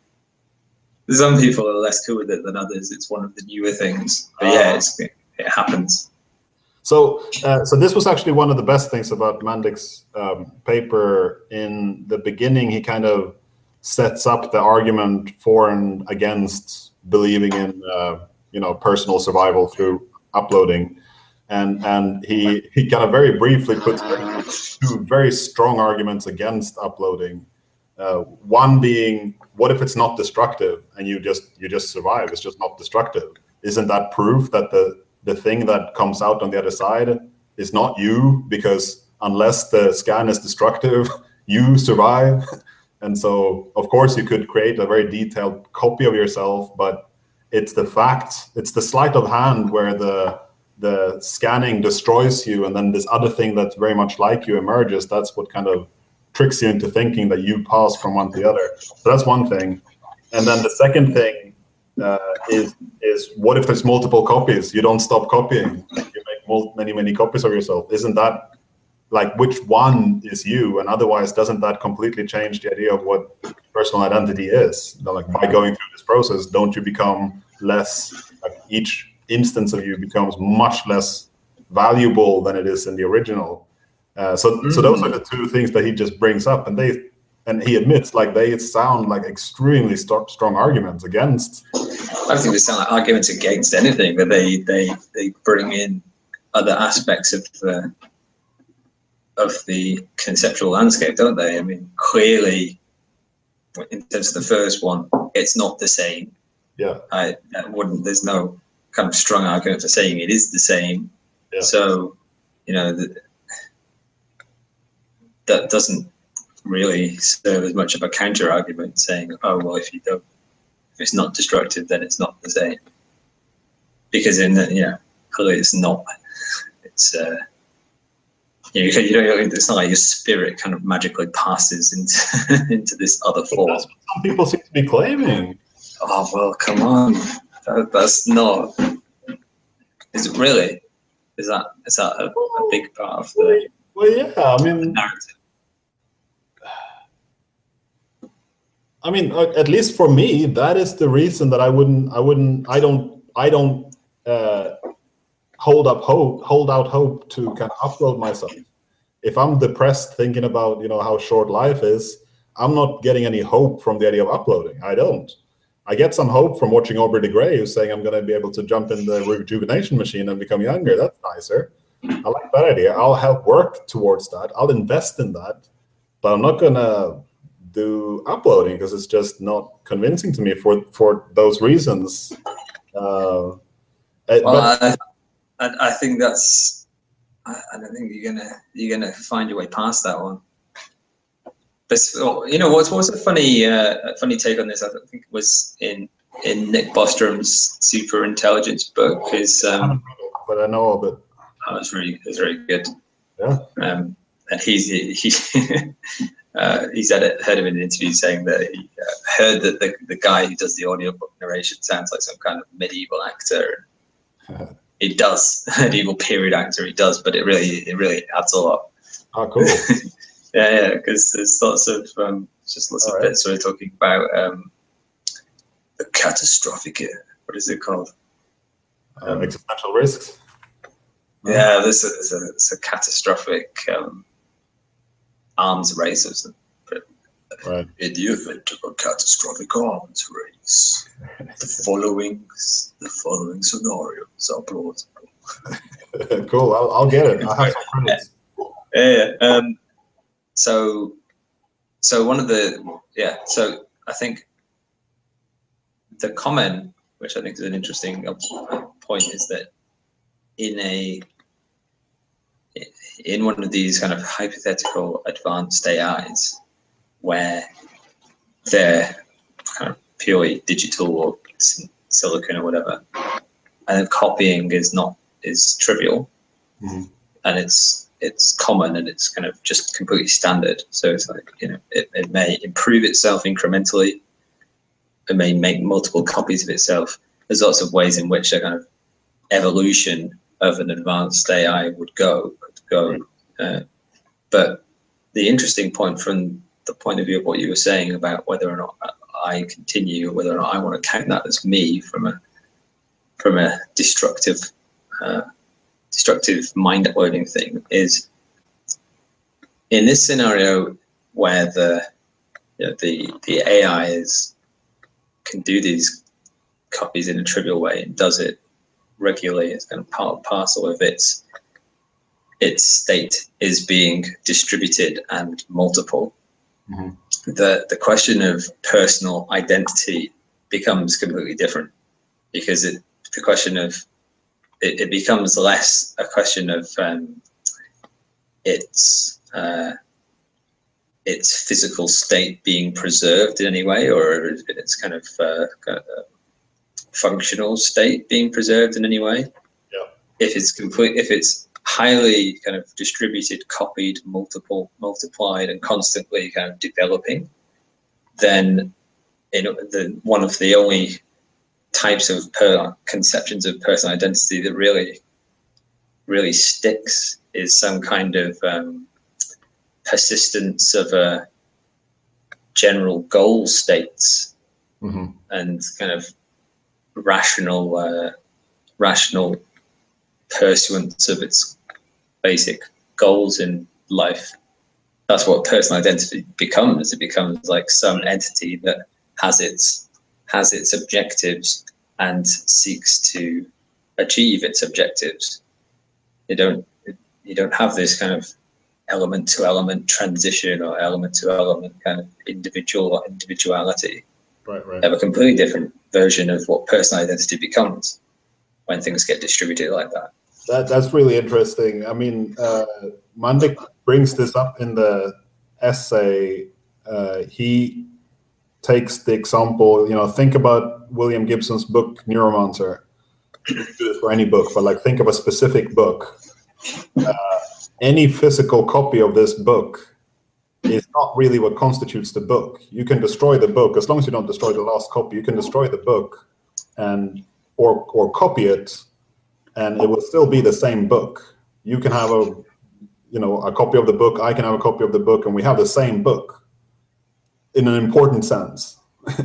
Speaker 2: some people are less cool with it than others. It's one of the newer things, but yeah, it's, it, it happens.
Speaker 1: So, uh, so this was actually one of the best things about Mandik's um, paper. In the beginning, he kind of sets up the argument for and against believing in, uh, you know, personal survival through uploading. And and he he kind of very briefly puts two very strong arguments against uploading. Uh, one being, what if it's not destructive and you just you just survive? It's just not destructive. Isn't that proof that the the thing that comes out on the other side is not you? Because unless the scan is destructive, you survive. And so, of course, you could create a very detailed copy of yourself, but it's the fact, it's the sleight of hand where the the scanning destroys you, and then this other thing that's very much like you emerges. That's what kind of tricks you into thinking that you pass from one to the other. So that's one thing. And then the second thing uh, is is what if there's multiple copies? You don't stop copying. You make mul- many, many copies of yourself. Isn't that, like, which one is you? And otherwise, doesn't that completely change the idea of what personal identity is? Like, by going through this process, don't you become less, like, each instance of you becomes much less valuable than it is in the original. Uh, so, mm-hmm. so those are the two things that he just brings up, and they, and he admits, like, they sound like extremely st- strong arguments against.
Speaker 2: I don't think they sound like arguments against anything, but they they they bring in other aspects of the of the conceptual landscape, don't they? I mean, clearly, in terms of the first one, it's not the same.
Speaker 1: Yeah,
Speaker 2: I, I wouldn't. There's no kind of strong argument for saying it is the same.
Speaker 1: Yeah.
Speaker 2: So, you know, the, that doesn't really serve as much of a counter argument saying, oh, well, if you don't, if it's not destructive, then it's not the same. Because in the, you know, clearly it's not. It's, uh, you know, you don't, it's not like your spirit kind of magically passes into into this other form.
Speaker 1: That's what some people seem to be claiming.
Speaker 2: Oh, well, come on. That, that's not. Is it really? Is that is that a, a big part of the,
Speaker 1: well, yeah, I mean,
Speaker 2: narrative?
Speaker 1: I mean, at least for me, that is the reason that I wouldn't, I wouldn't, I don't, I don't uh, hold up hope, hold out hope to kind of upload myself. If I'm depressed thinking about, you know, how short life is, I'm not getting any hope from the idea of uploading. I don't. I get some hope from watching Aubrey de Grey, who's saying I'm going to be able to jump in the rejuvenation machine and become younger. That's nicer. I like that idea. I'll help work towards that. I'll invest in that, but I'm not going to do uploading because it's just not convincing to me for for those reasons. Uh,
Speaker 2: well,
Speaker 1: but,
Speaker 2: I, I I think that's. I, I don't think you're gonna you're gonna find your way past that one. But you know what's what's a funny uh, a funny take on this? I think it was in in Nick Bostrom's Super Intelligence book. Is um,
Speaker 1: but I know of it.
Speaker 2: That was really it was very good.
Speaker 1: Yeah.
Speaker 2: Um, and he's he. Uh, he's had it, heard him in an interview saying that he uh, heard that the, the guy who does the audiobook narration sounds like some kind of medieval actor. He does, medieval period actor. He does, but it really, it really adds a lot.
Speaker 1: Oh, cool.
Speaker 2: yeah, yeah, because there's lots of um, just lots All of right. bits where we're talking about um, the catastrophic. What is it called?
Speaker 1: Uh, um, existential risks.
Speaker 2: Yeah, this is a, it's a catastrophic. Um, arms race of
Speaker 1: right.
Speaker 2: In the event of a catastrophic arms race, the following the following scenarios are plausible.
Speaker 1: Cool. I'll, I'll get it. I'll have some credits.
Speaker 2: Yeah. Um, so, so one of the yeah. So I think the comment, which I think is an interesting point, is that in a in one of these kind of hypothetical advanced A Is, where they're kind of purely digital or silicon or whatever, and then copying is not is trivial,
Speaker 1: mm-hmm.
Speaker 2: and it's it's common and it's kind of just completely standard. So it's like, you know, it, it may improve itself incrementally. It may make multiple copies of itself. There's lots of ways in which a kind of evolution of an advanced A I would go. Could go. Uh, but the interesting point from the point of view of what you were saying about whether or not I continue, whether or not I want to count that as me from a from a destructive uh, destructive mind uploading thing, is in this scenario where the you know, the the A I is can do these copies in a trivial way and does it regularly. It's kind of part and parcel of its its state is being distributed and multiple.
Speaker 1: Mm-hmm.
Speaker 2: The the question of personal identity becomes completely different, because it the question of it, it becomes less a question of um, its uh, its physical state being preserved in any way, or its kind of, uh, kind of uh, functional state being preserved in any way.
Speaker 1: Yeah.
Speaker 2: If it's complete, if it's highly kind of distributed, copied, multiple, multiplied, and constantly kind of developing, then you know, the one of the only types of per conceptions of personal identity that really, really sticks is some kind of um, persistence of a general goal states,
Speaker 1: mm-hmm.
Speaker 2: and kind of rational, uh, rational pursuance of its basic goals in life. That's what personal identity becomes. It becomes like some entity that has its has its objectives and seeks to achieve its objectives. You don't you don't have this kind of element to element transition or element to element kind of individual individuality.
Speaker 1: Right, right.
Speaker 2: You have a completely different version of what personal identity becomes when things get distributed like that.
Speaker 1: That that's really interesting. I mean, uh, Mandik brings this up in the essay. Uh, he takes the example, you know, think about William Gibson's book Neuromancer. You can do this for any book, but like think of a specific book. Uh, any physical copy of this book is not really what constitutes the book. You can destroy the book as long as you don't destroy the last copy. You can destroy the book and or or copy it, and it will still be the same book. You can have a you know a copy of the book. I can have a copy of the book, and we have the same book in an important sense.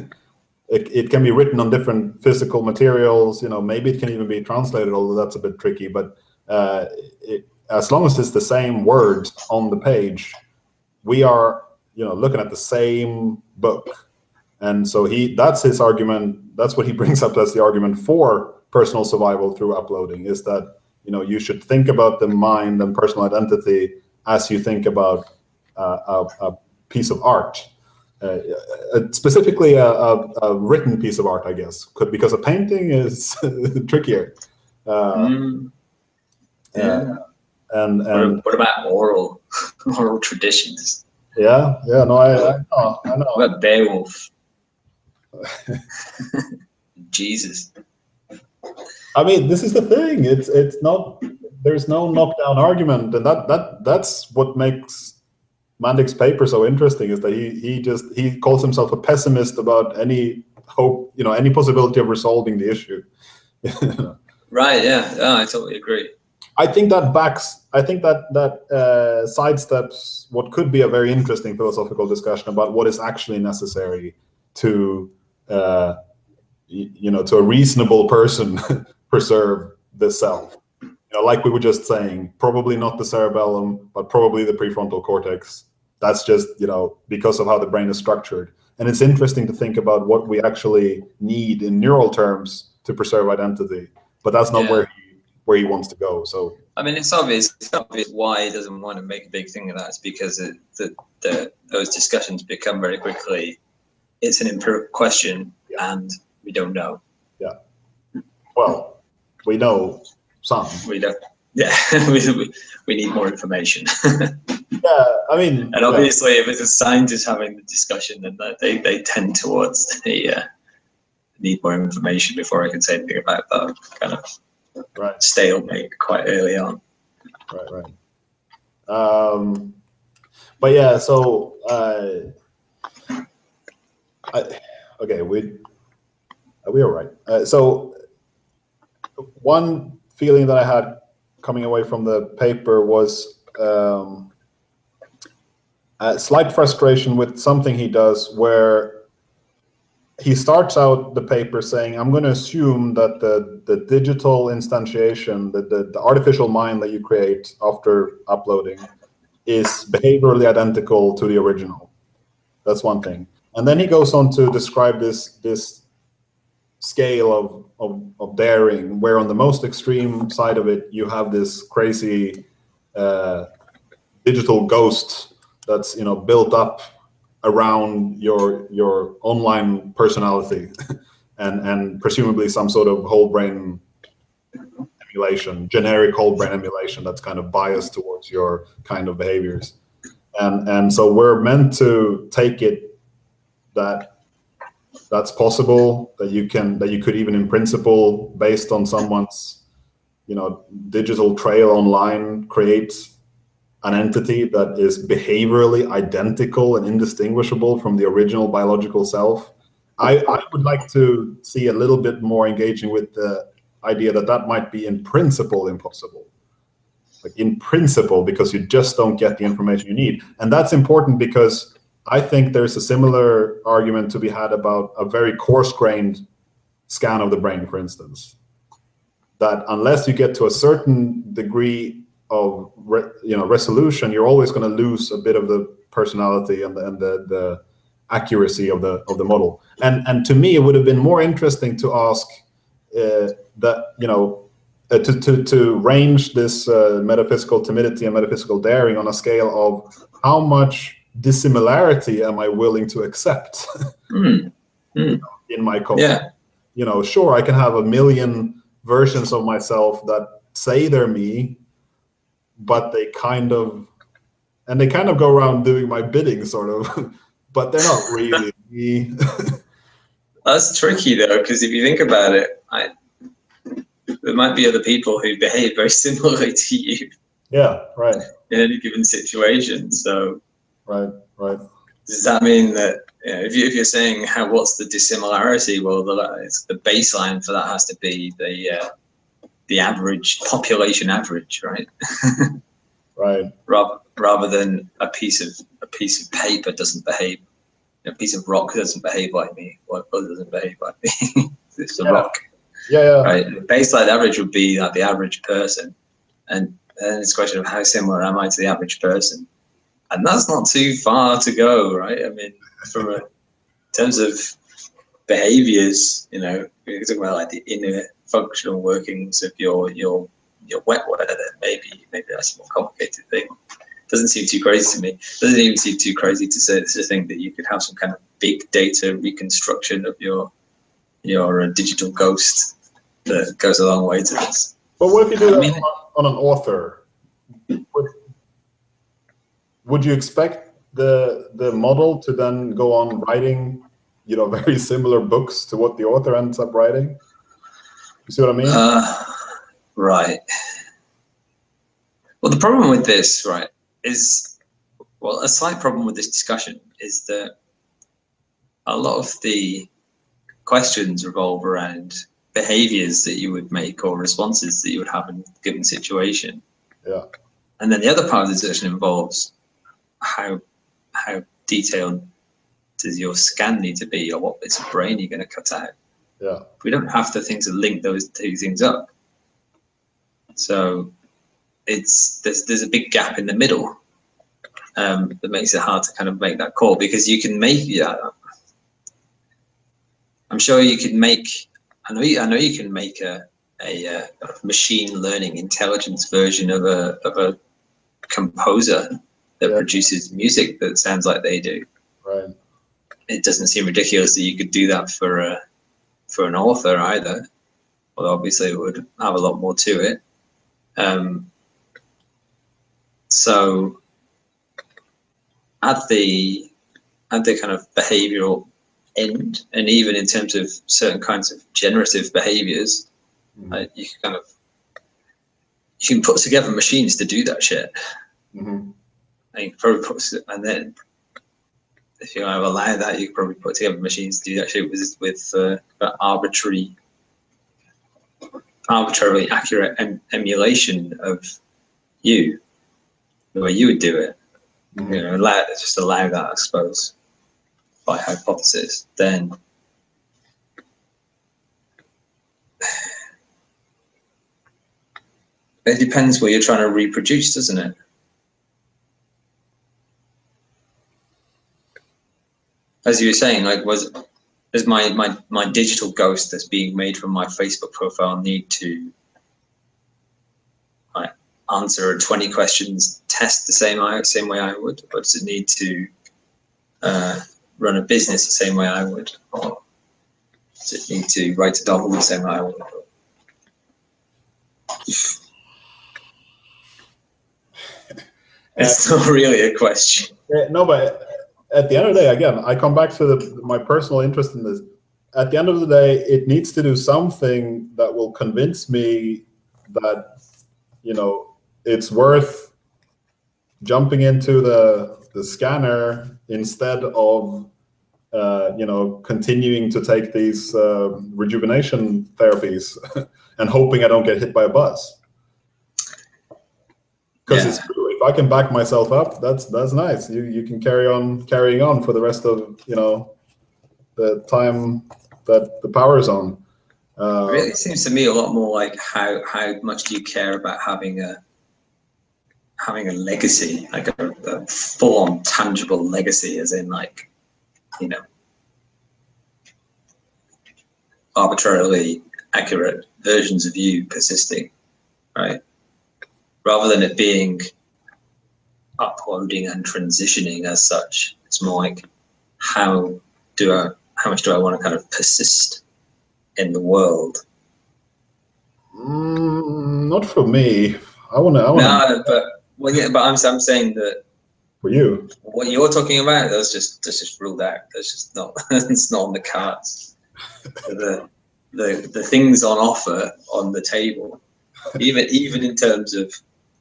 Speaker 1: it, it can be written on different physical materials. You know, maybe it can even be translated, although that's a bit tricky. But uh, it, as long as it's the same words on the page, we are, you know, looking at the same book. And so he, that's his argument. That's what he brings up as the argument for personal survival through uploading, is that, you know, you should think about the mind and personal identity as you think about uh, a, a piece of art, uh, specifically a, a, a written piece of art, I guess, could, because a painting is trickier. Uh,
Speaker 2: mm. Yeah.
Speaker 1: Uh, and and
Speaker 2: what, what about oral oral traditions?
Speaker 1: Yeah, yeah, no, I, I know, I know.
Speaker 2: What about Beowulf? Jesus.
Speaker 1: I mean, this is the thing. It's it's not. There's no knockdown argument, and that that that's what makes Mandik's paper so interesting. Is that he he just he calls himself a pessimist about any hope, you know, any possibility of resolving the issue.
Speaker 2: Right. Yeah. Yeah. I totally agree.
Speaker 1: I think that backs. I think that that uh, sidesteps what could be a very interesting philosophical discussion about what is actually necessary to, uh, y- you know, to a reasonable person preserve the self. You know, like we were just saying, probably not the cerebellum, but probably the prefrontal cortex. That's just, you know, because of how the brain is structured. And it's interesting to think about what we actually need in neural terms to preserve identity. But that's not
Speaker 2: Yeah.
Speaker 1: where he, where he wants to go. So
Speaker 2: I mean, it's obvious, it's obvious why he doesn't want to make a big thing of that. It's because it, the, the, those discussions become very quickly, it's an empirical question,
Speaker 1: Yeah.
Speaker 2: and we don't know.
Speaker 1: Yeah. Well, we know some.
Speaker 2: We don't. yeah, we, we, we need more information.
Speaker 1: Yeah, I mean,
Speaker 2: and obviously, yeah. if it's a scientist having the discussion, then they they tend towards the uh, need more information before I can say anything about that kind of
Speaker 1: right.
Speaker 2: stalemate quite early on.
Speaker 1: Right, right. Um, but yeah, so uh, I, okay, we are we all right? Uh, so one feeling that I had coming away from the paper was um, a slight frustration with something he does, where he starts out the paper saying, I'm going to assume that the, the digital instantiation, the, the, the artificial mind that you create after uploading is behaviorally identical to the original. That's one thing. And then he goes on to describe this, this scale of, of, of daring, where on the most extreme side of it, you have this crazy uh, digital ghost that's, you know, built up around your your online personality and and presumably some sort of whole brain emulation, generic whole brain emulation that's kind of biased towards your kind of behaviors. And and so we're meant to take it that that's possible, that you can that you could even in principle, based on someone's, you know, digital trail online, create an entity that is behaviorally identical and indistinguishable from the original biological self. I, I would like to see a little bit more engaging with the idea that that might be in principle impossible. Like in principle, because you just don't get the information you need. And that's important because I think there's a similar argument to be had about a very coarse-grained scan of the brain, for instance. That unless you get to a certain degree of re, you know resolution, you're always going to lose a bit of the personality and the, and the the accuracy of the of the model. And and to me, it would have been more interesting to ask uh, that you know uh, to to to range this uh, metaphysical timidity and metaphysical daring on a scale of how much dissimilarity am I willing to accept
Speaker 2: mm. Mm.
Speaker 1: in my culture.
Speaker 2: Yeah.
Speaker 1: You know, sure, I can have a million versions of myself that say they're me, but they kind of, and they kind of go around doing my bidding, sort of, but they're not really me.
Speaker 2: That's tricky, though, because if you think about it, I, there might be other people who behave very similarly to you.
Speaker 1: Yeah, right.
Speaker 2: In any given situation. So,
Speaker 1: right, right.
Speaker 2: Does that mean that, you know, if, you, if you're saying how what's the dissimilarity? Well, the, it's the baseline for that has to be the uh, the average population average, right?
Speaker 1: Right.
Speaker 2: Rather rather than a piece of a piece of paper doesn't behave, a piece of rock doesn't behave like me, or doesn't behave like me. It's a
Speaker 1: yeah.
Speaker 2: rock.
Speaker 1: Yeah, yeah.
Speaker 2: Right. The baseline average would be like the average person, and then it's a question of how similar am I to the average person, and that's not too far to go, right? I mean, from a, in terms of behaviors, you know, we're talking about like the inner functional workings of your your your wetware, then maybe maybe that's a more complicated thing. Doesn't seem too crazy to me. Doesn't even seem too crazy to say to think that you could have some kind of big data reconstruction of your your uh, digital ghost that goes a long way to this.
Speaker 1: But what if you do that
Speaker 2: I mean,
Speaker 1: on, on an author? Would, would you expect the the model to then go on writing, you know, very similar books to what the author ends up writing? You see what I mean?
Speaker 2: Uh, right. Well, the problem with this, right, is, well, a slight problem with this discussion is that a lot of the questions revolve around behaviors that you would make or responses that you would have in a given situation.
Speaker 1: Yeah.
Speaker 2: And then the other part of the discussion involves how how detailed does your scan need to be, or what bits of brain you're going to cut out.
Speaker 1: Yeah.
Speaker 2: We don't have the thing to link those two things up. So it's there's there's a big gap in the middle um, that makes it hard to kind of make that call, because you can make yeah. I'm sure you could make. I know you, I know you can make a a, a machine learning intelligence version of a of a composer that
Speaker 1: yeah.
Speaker 2: produces music that sounds like they do.
Speaker 1: Right.
Speaker 2: It doesn't seem ridiculous that you could do that for a for an author either. Well, obviously it would have a lot more to it. Um, so at the at the kind of behavioral end, and even in terms of certain kinds of generative behaviors, mm-hmm. uh, you can kind of you can put together machines to do that shit.
Speaker 1: Mm-hmm.
Speaker 2: And, you probably put, and then if you kind of allow that, you can probably put together machines to do that shit with with uh, arbitrary, arbitrarily accurate em- emulation of you, the way you would do it. Mm-hmm. You know, allow just allow that, I suppose, by hypothesis. Then it depends what you're trying to reproduce, doesn't it? As you were saying, like, was does my, my, my digital ghost that's being made from my Facebook profile need to like, answer twenty questions test the same same way I would, or does it need to uh, run a business the same way I would, or does it need to write a novel the same way I would? It's not really a question.
Speaker 1: No, but at the end of the day, again, I come back to the, my personal interest in this. At the end of the day, it needs to do something that will convince me that, you know, it's worth jumping into the the scanner instead of, uh, you know, continuing to take these uh, rejuvenation therapies and hoping I don't get hit by a bus. Because yeah. It's true. If I can back myself up, that's that's nice. You you can carry on carrying on for the rest of, you know, the time that the power's on. Uh,
Speaker 2: it really seems to me a lot more like how how much do you care about having a having a legacy, like a, a full-on tangible legacy, as in like, you know, arbitrarily accurate versions of you persisting, right? Rather than it being uploading and transitioning as such, it's more like how do I, how much do I want to kind of persist in the world?
Speaker 1: Mm, not for me. I want to. I want
Speaker 2: no, but well, yeah, but I'm I'm saying that
Speaker 1: for you,
Speaker 2: what you're talking about, that's just that's just ruled out. That's just not. It's not on the cards. the the the things on offer on the table, even even in terms of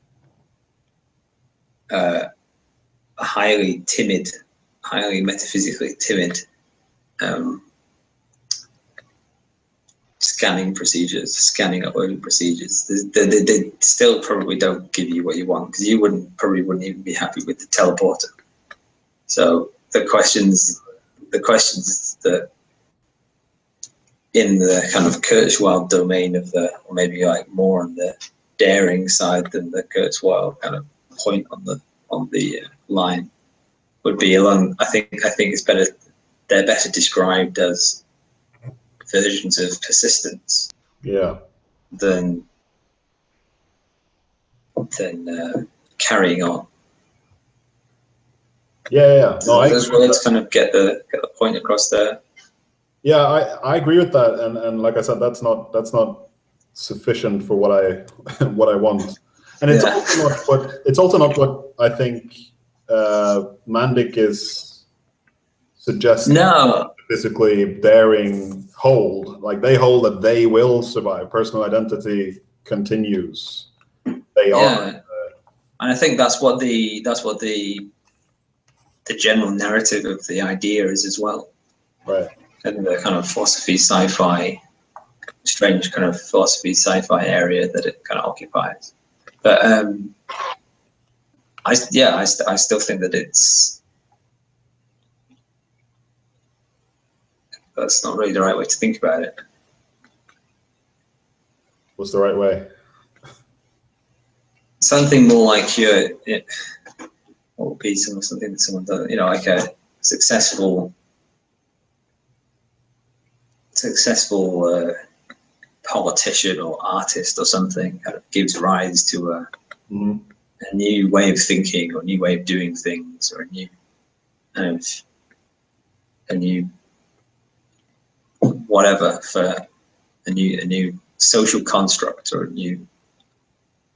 Speaker 2: uh, a highly timid, highly metaphysically timid um, scanning procedures, scanning uploading procedures, they, they, they still probably don't give you what you want, because you wouldn't probably wouldn't even be happy with the teleporter. So the questions, the questions that in the kind of Kurzweil domain of the, or maybe like more on the daring side than the Kurzweil kind of point on the on the uh, line, would be along. I think I think it's better. They're better described as versions of persistence.
Speaker 1: Yeah.
Speaker 2: Than than uh, carrying on.
Speaker 1: Yeah, yeah. yeah.
Speaker 2: No, those words kind of get the get the point across there.
Speaker 1: Yeah, I, I agree with that, and and like I said, that's not that's not sufficient for what I what I want, and it's yeah. also not what it's also not what I think uh, Mandic is suggesting.
Speaker 2: No,
Speaker 1: physically daring hold, like they hold that they will survive. Personal identity continues. They
Speaker 2: yeah.
Speaker 1: are, uh,
Speaker 2: and I think that's what the that's what the the general narrative of the idea is as well.
Speaker 1: Right.
Speaker 2: And the kind of philosophy, sci-fi, strange kind of philosophy, sci-fi area that it kind of occupies. But um, I, yeah, I, st- I still think that it's, that's not really the right way to think about it.
Speaker 1: What's the right way?
Speaker 2: Something more like your, it, what would be some, something that someone does, you know, like a successful, successful uh, politician or artist or something kind of gives rise to a,
Speaker 1: mm-hmm.
Speaker 2: a new way of thinking or new way of doing things, or a new kind of a new whatever for a new a new social construct or a new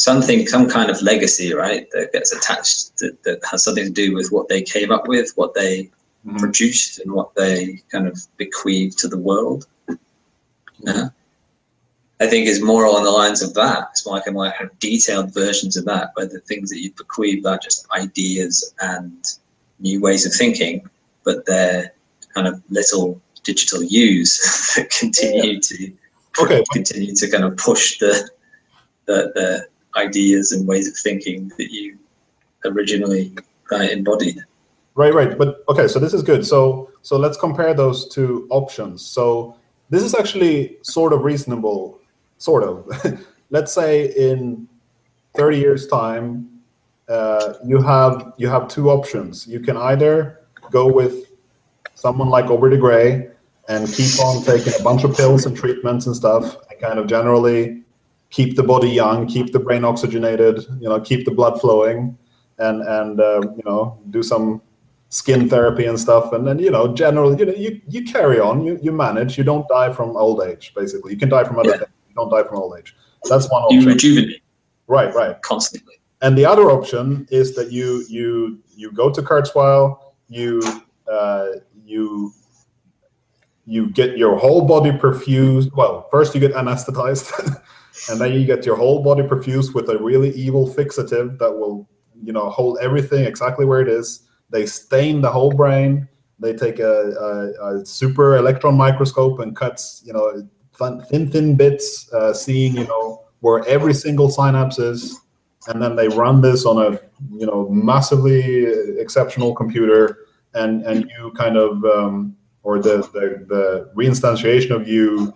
Speaker 2: something, some kind of legacy, right, that gets attached, that, that has something to do with what they came up with, what they mm-hmm. produced, and what they kind of bequeathed to the world. Yeah. I think is more along the lines of that. It's more like a more kind of detailed versions of that, where the things that you bequeath are just ideas and new ways of thinking, but they're kind of little digital U's that continue to
Speaker 1: okay.
Speaker 2: continue to kind of push the, the the ideas and ways of thinking that you originally kind of embodied.
Speaker 1: Right, right. But okay, so this is good. So so let's compare those two options. So this is actually sort of reasonable. Sort of. Let's say in thirty years' time, uh, you have you have two options. You can either go with someone like Aubrey de Grey and keep on taking a bunch of pills and treatments and stuff, and kind of generally keep the body young, keep the brain oxygenated, you know, keep the blood flowing, and and uh, you know, do some skin therapy and stuff, and then you know, generally, you know, you you carry on, you you manage, you don't die from old age. Basically, you can die from other yeah. things. You don't die from old age. That's one option.
Speaker 2: You rejuvenate.
Speaker 1: Right, right.
Speaker 2: Constantly.
Speaker 1: And the other option is that you you you go to Kurzweil, you uh, you you get your whole body perfused. Well, first you get anesthetized, and then you get your whole body perfused with a really evil fixative that will, you know, hold everything exactly where it is. They stain the whole brain. They take a, a, a super electron microscope and cuts, you know, thin, thin bits, uh, seeing, you know, where every single synapse is, and then they run this on a, you know, massively exceptional computer, and and you kind of, um, or the, the the reinstantiation of you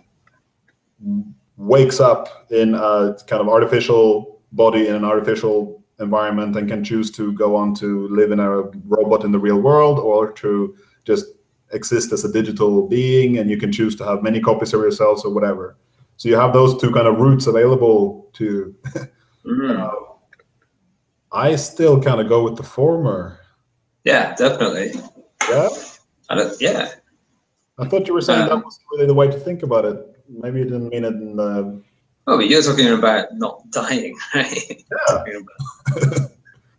Speaker 1: wakes up in a kind of artificial body in an artificial environment and can choose to go on to live in a robot in the real world, or to just exist as a digital being, and you can choose to have many copies of yourselves or whatever. So you have those two kind of routes available to.
Speaker 2: mm.
Speaker 1: uh, I still kind of go with the former.
Speaker 2: Yeah, definitely.
Speaker 1: Yeah.
Speaker 2: I don't, yeah.
Speaker 1: I thought you were saying
Speaker 2: um,
Speaker 1: that was really the way to think about it. Maybe you didn't mean it in the.
Speaker 2: Oh, but you're talking about not dying, right?
Speaker 1: Yeah.
Speaker 2: About,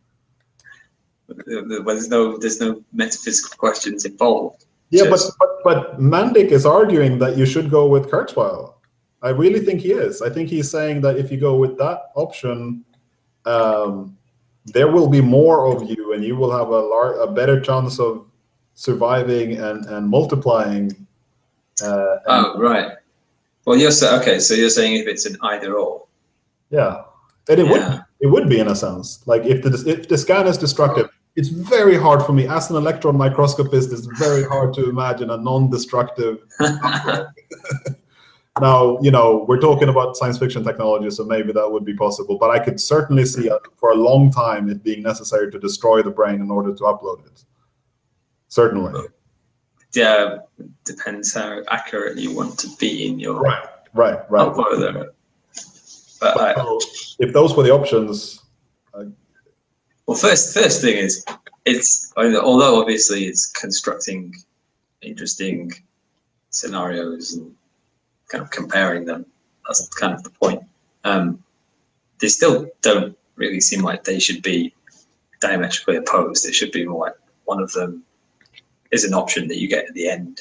Speaker 2: there's no there's no metaphysical questions involved.
Speaker 1: Yeah,
Speaker 2: Just,
Speaker 1: but, but but Mandik is arguing that you should go with Kurzweil. I really think he is. I think he's saying that if you go with that option, um, there will be more of you, and you will have a lar- a better chance of surviving and and multiplying. Uh, and
Speaker 2: oh, right. Well, you're so, okay. So you're saying if it's an either or.
Speaker 1: Yeah, and it
Speaker 2: yeah.
Speaker 1: would it would be in a sense, like if the if the scan is destructive. It's very hard for me as an electron microscopist. It's very hard to imagine a non-destructive. Now, you know, we're talking about science fiction technology, so maybe that would be possible. But I could certainly see uh, for a long time it being necessary to destroy the brain in order to upload it. Certainly.
Speaker 2: Yeah, depends how accurate you want to be in your
Speaker 1: right, right, right.
Speaker 2: uploader.
Speaker 1: But, but I, so if those were the options. Uh,
Speaker 2: Well, first, first thing is, it's although obviously it's constructing interesting scenarios and kind of comparing them. That's kind of the point. Um, they still don't really seem like they should be diametrically opposed. It should be more like one of them is an option that you get at the end,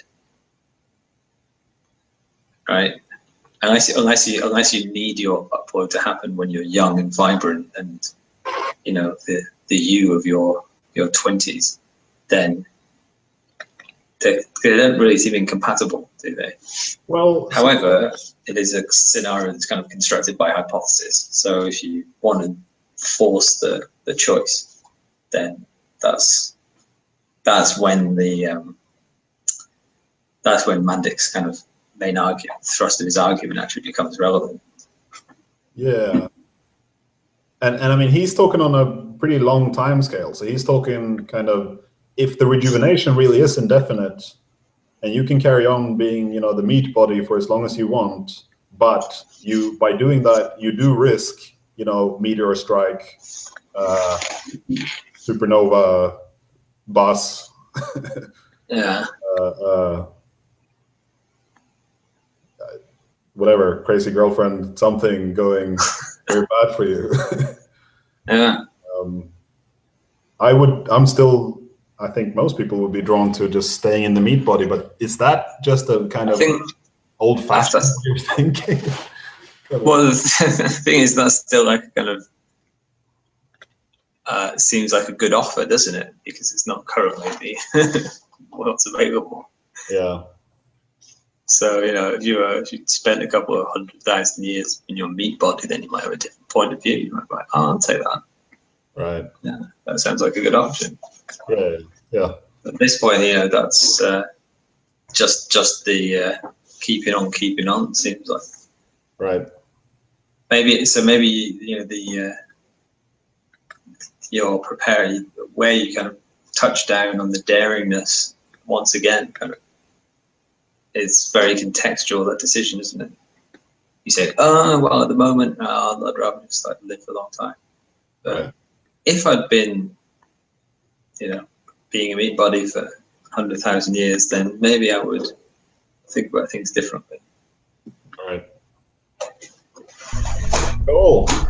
Speaker 2: right? Unless unless you unless you need your upload to happen when you're young and vibrant and you know the the you of your your twenties, then they, they don't really seem incompatible, do they?
Speaker 1: Well,
Speaker 2: however, it is a scenario that's kind of constructed by hypothesis. So if you want to force the the choice, then that's that's when the um, that's when Mandik's kind of main argument, thrust of his argument, actually becomes relevant.
Speaker 1: Yeah. And and I mean, he's talking on a pretty long time scale. So he's talking kind of if the rejuvenation really is indefinite, and you can carry on being, you know, the meat body for as long as you want, but you by doing that you do risk, you know, meteor strike, uh, supernova, bus,
Speaker 2: yeah,
Speaker 1: uh, uh, whatever, crazy girlfriend, something going. very bad for you.
Speaker 2: Yeah.
Speaker 1: Um, I would. I'm still. I think most people would be drawn to just staying in the meat body, but is that just a kind
Speaker 2: I
Speaker 1: of
Speaker 2: think
Speaker 1: old-fashioned
Speaker 2: that's-
Speaker 1: way of thinking?
Speaker 2: Well, the thing is, that's still like a kind of uh, seems like a good offer, doesn't it? Because it's not currently the what's available.
Speaker 1: Yeah.
Speaker 2: So, you know, if you uh, if you spent a couple of hundred thousand years in your meat body, then you might have a different point of view. You might be like, oh, I'll take that.
Speaker 1: Right.
Speaker 2: Yeah, that sounds like a good option.
Speaker 1: Yeah. Yeah.
Speaker 2: At this point, you know, that's uh, just just the uh, keeping on, keeping on. Seems like.
Speaker 1: Right.
Speaker 2: Maybe so. Maybe you know the uh, you're prepared where you kind of touch down on the daringness once again. Kind of, it's very contextual, that decision, isn't it? You say, oh well, at the moment, oh, I'd rather just like live for a long time. But
Speaker 1: Right.
Speaker 2: if I'd been, you know, being a meat body for hundred thousand years, then maybe I would think about things differently.
Speaker 1: All right. Cool.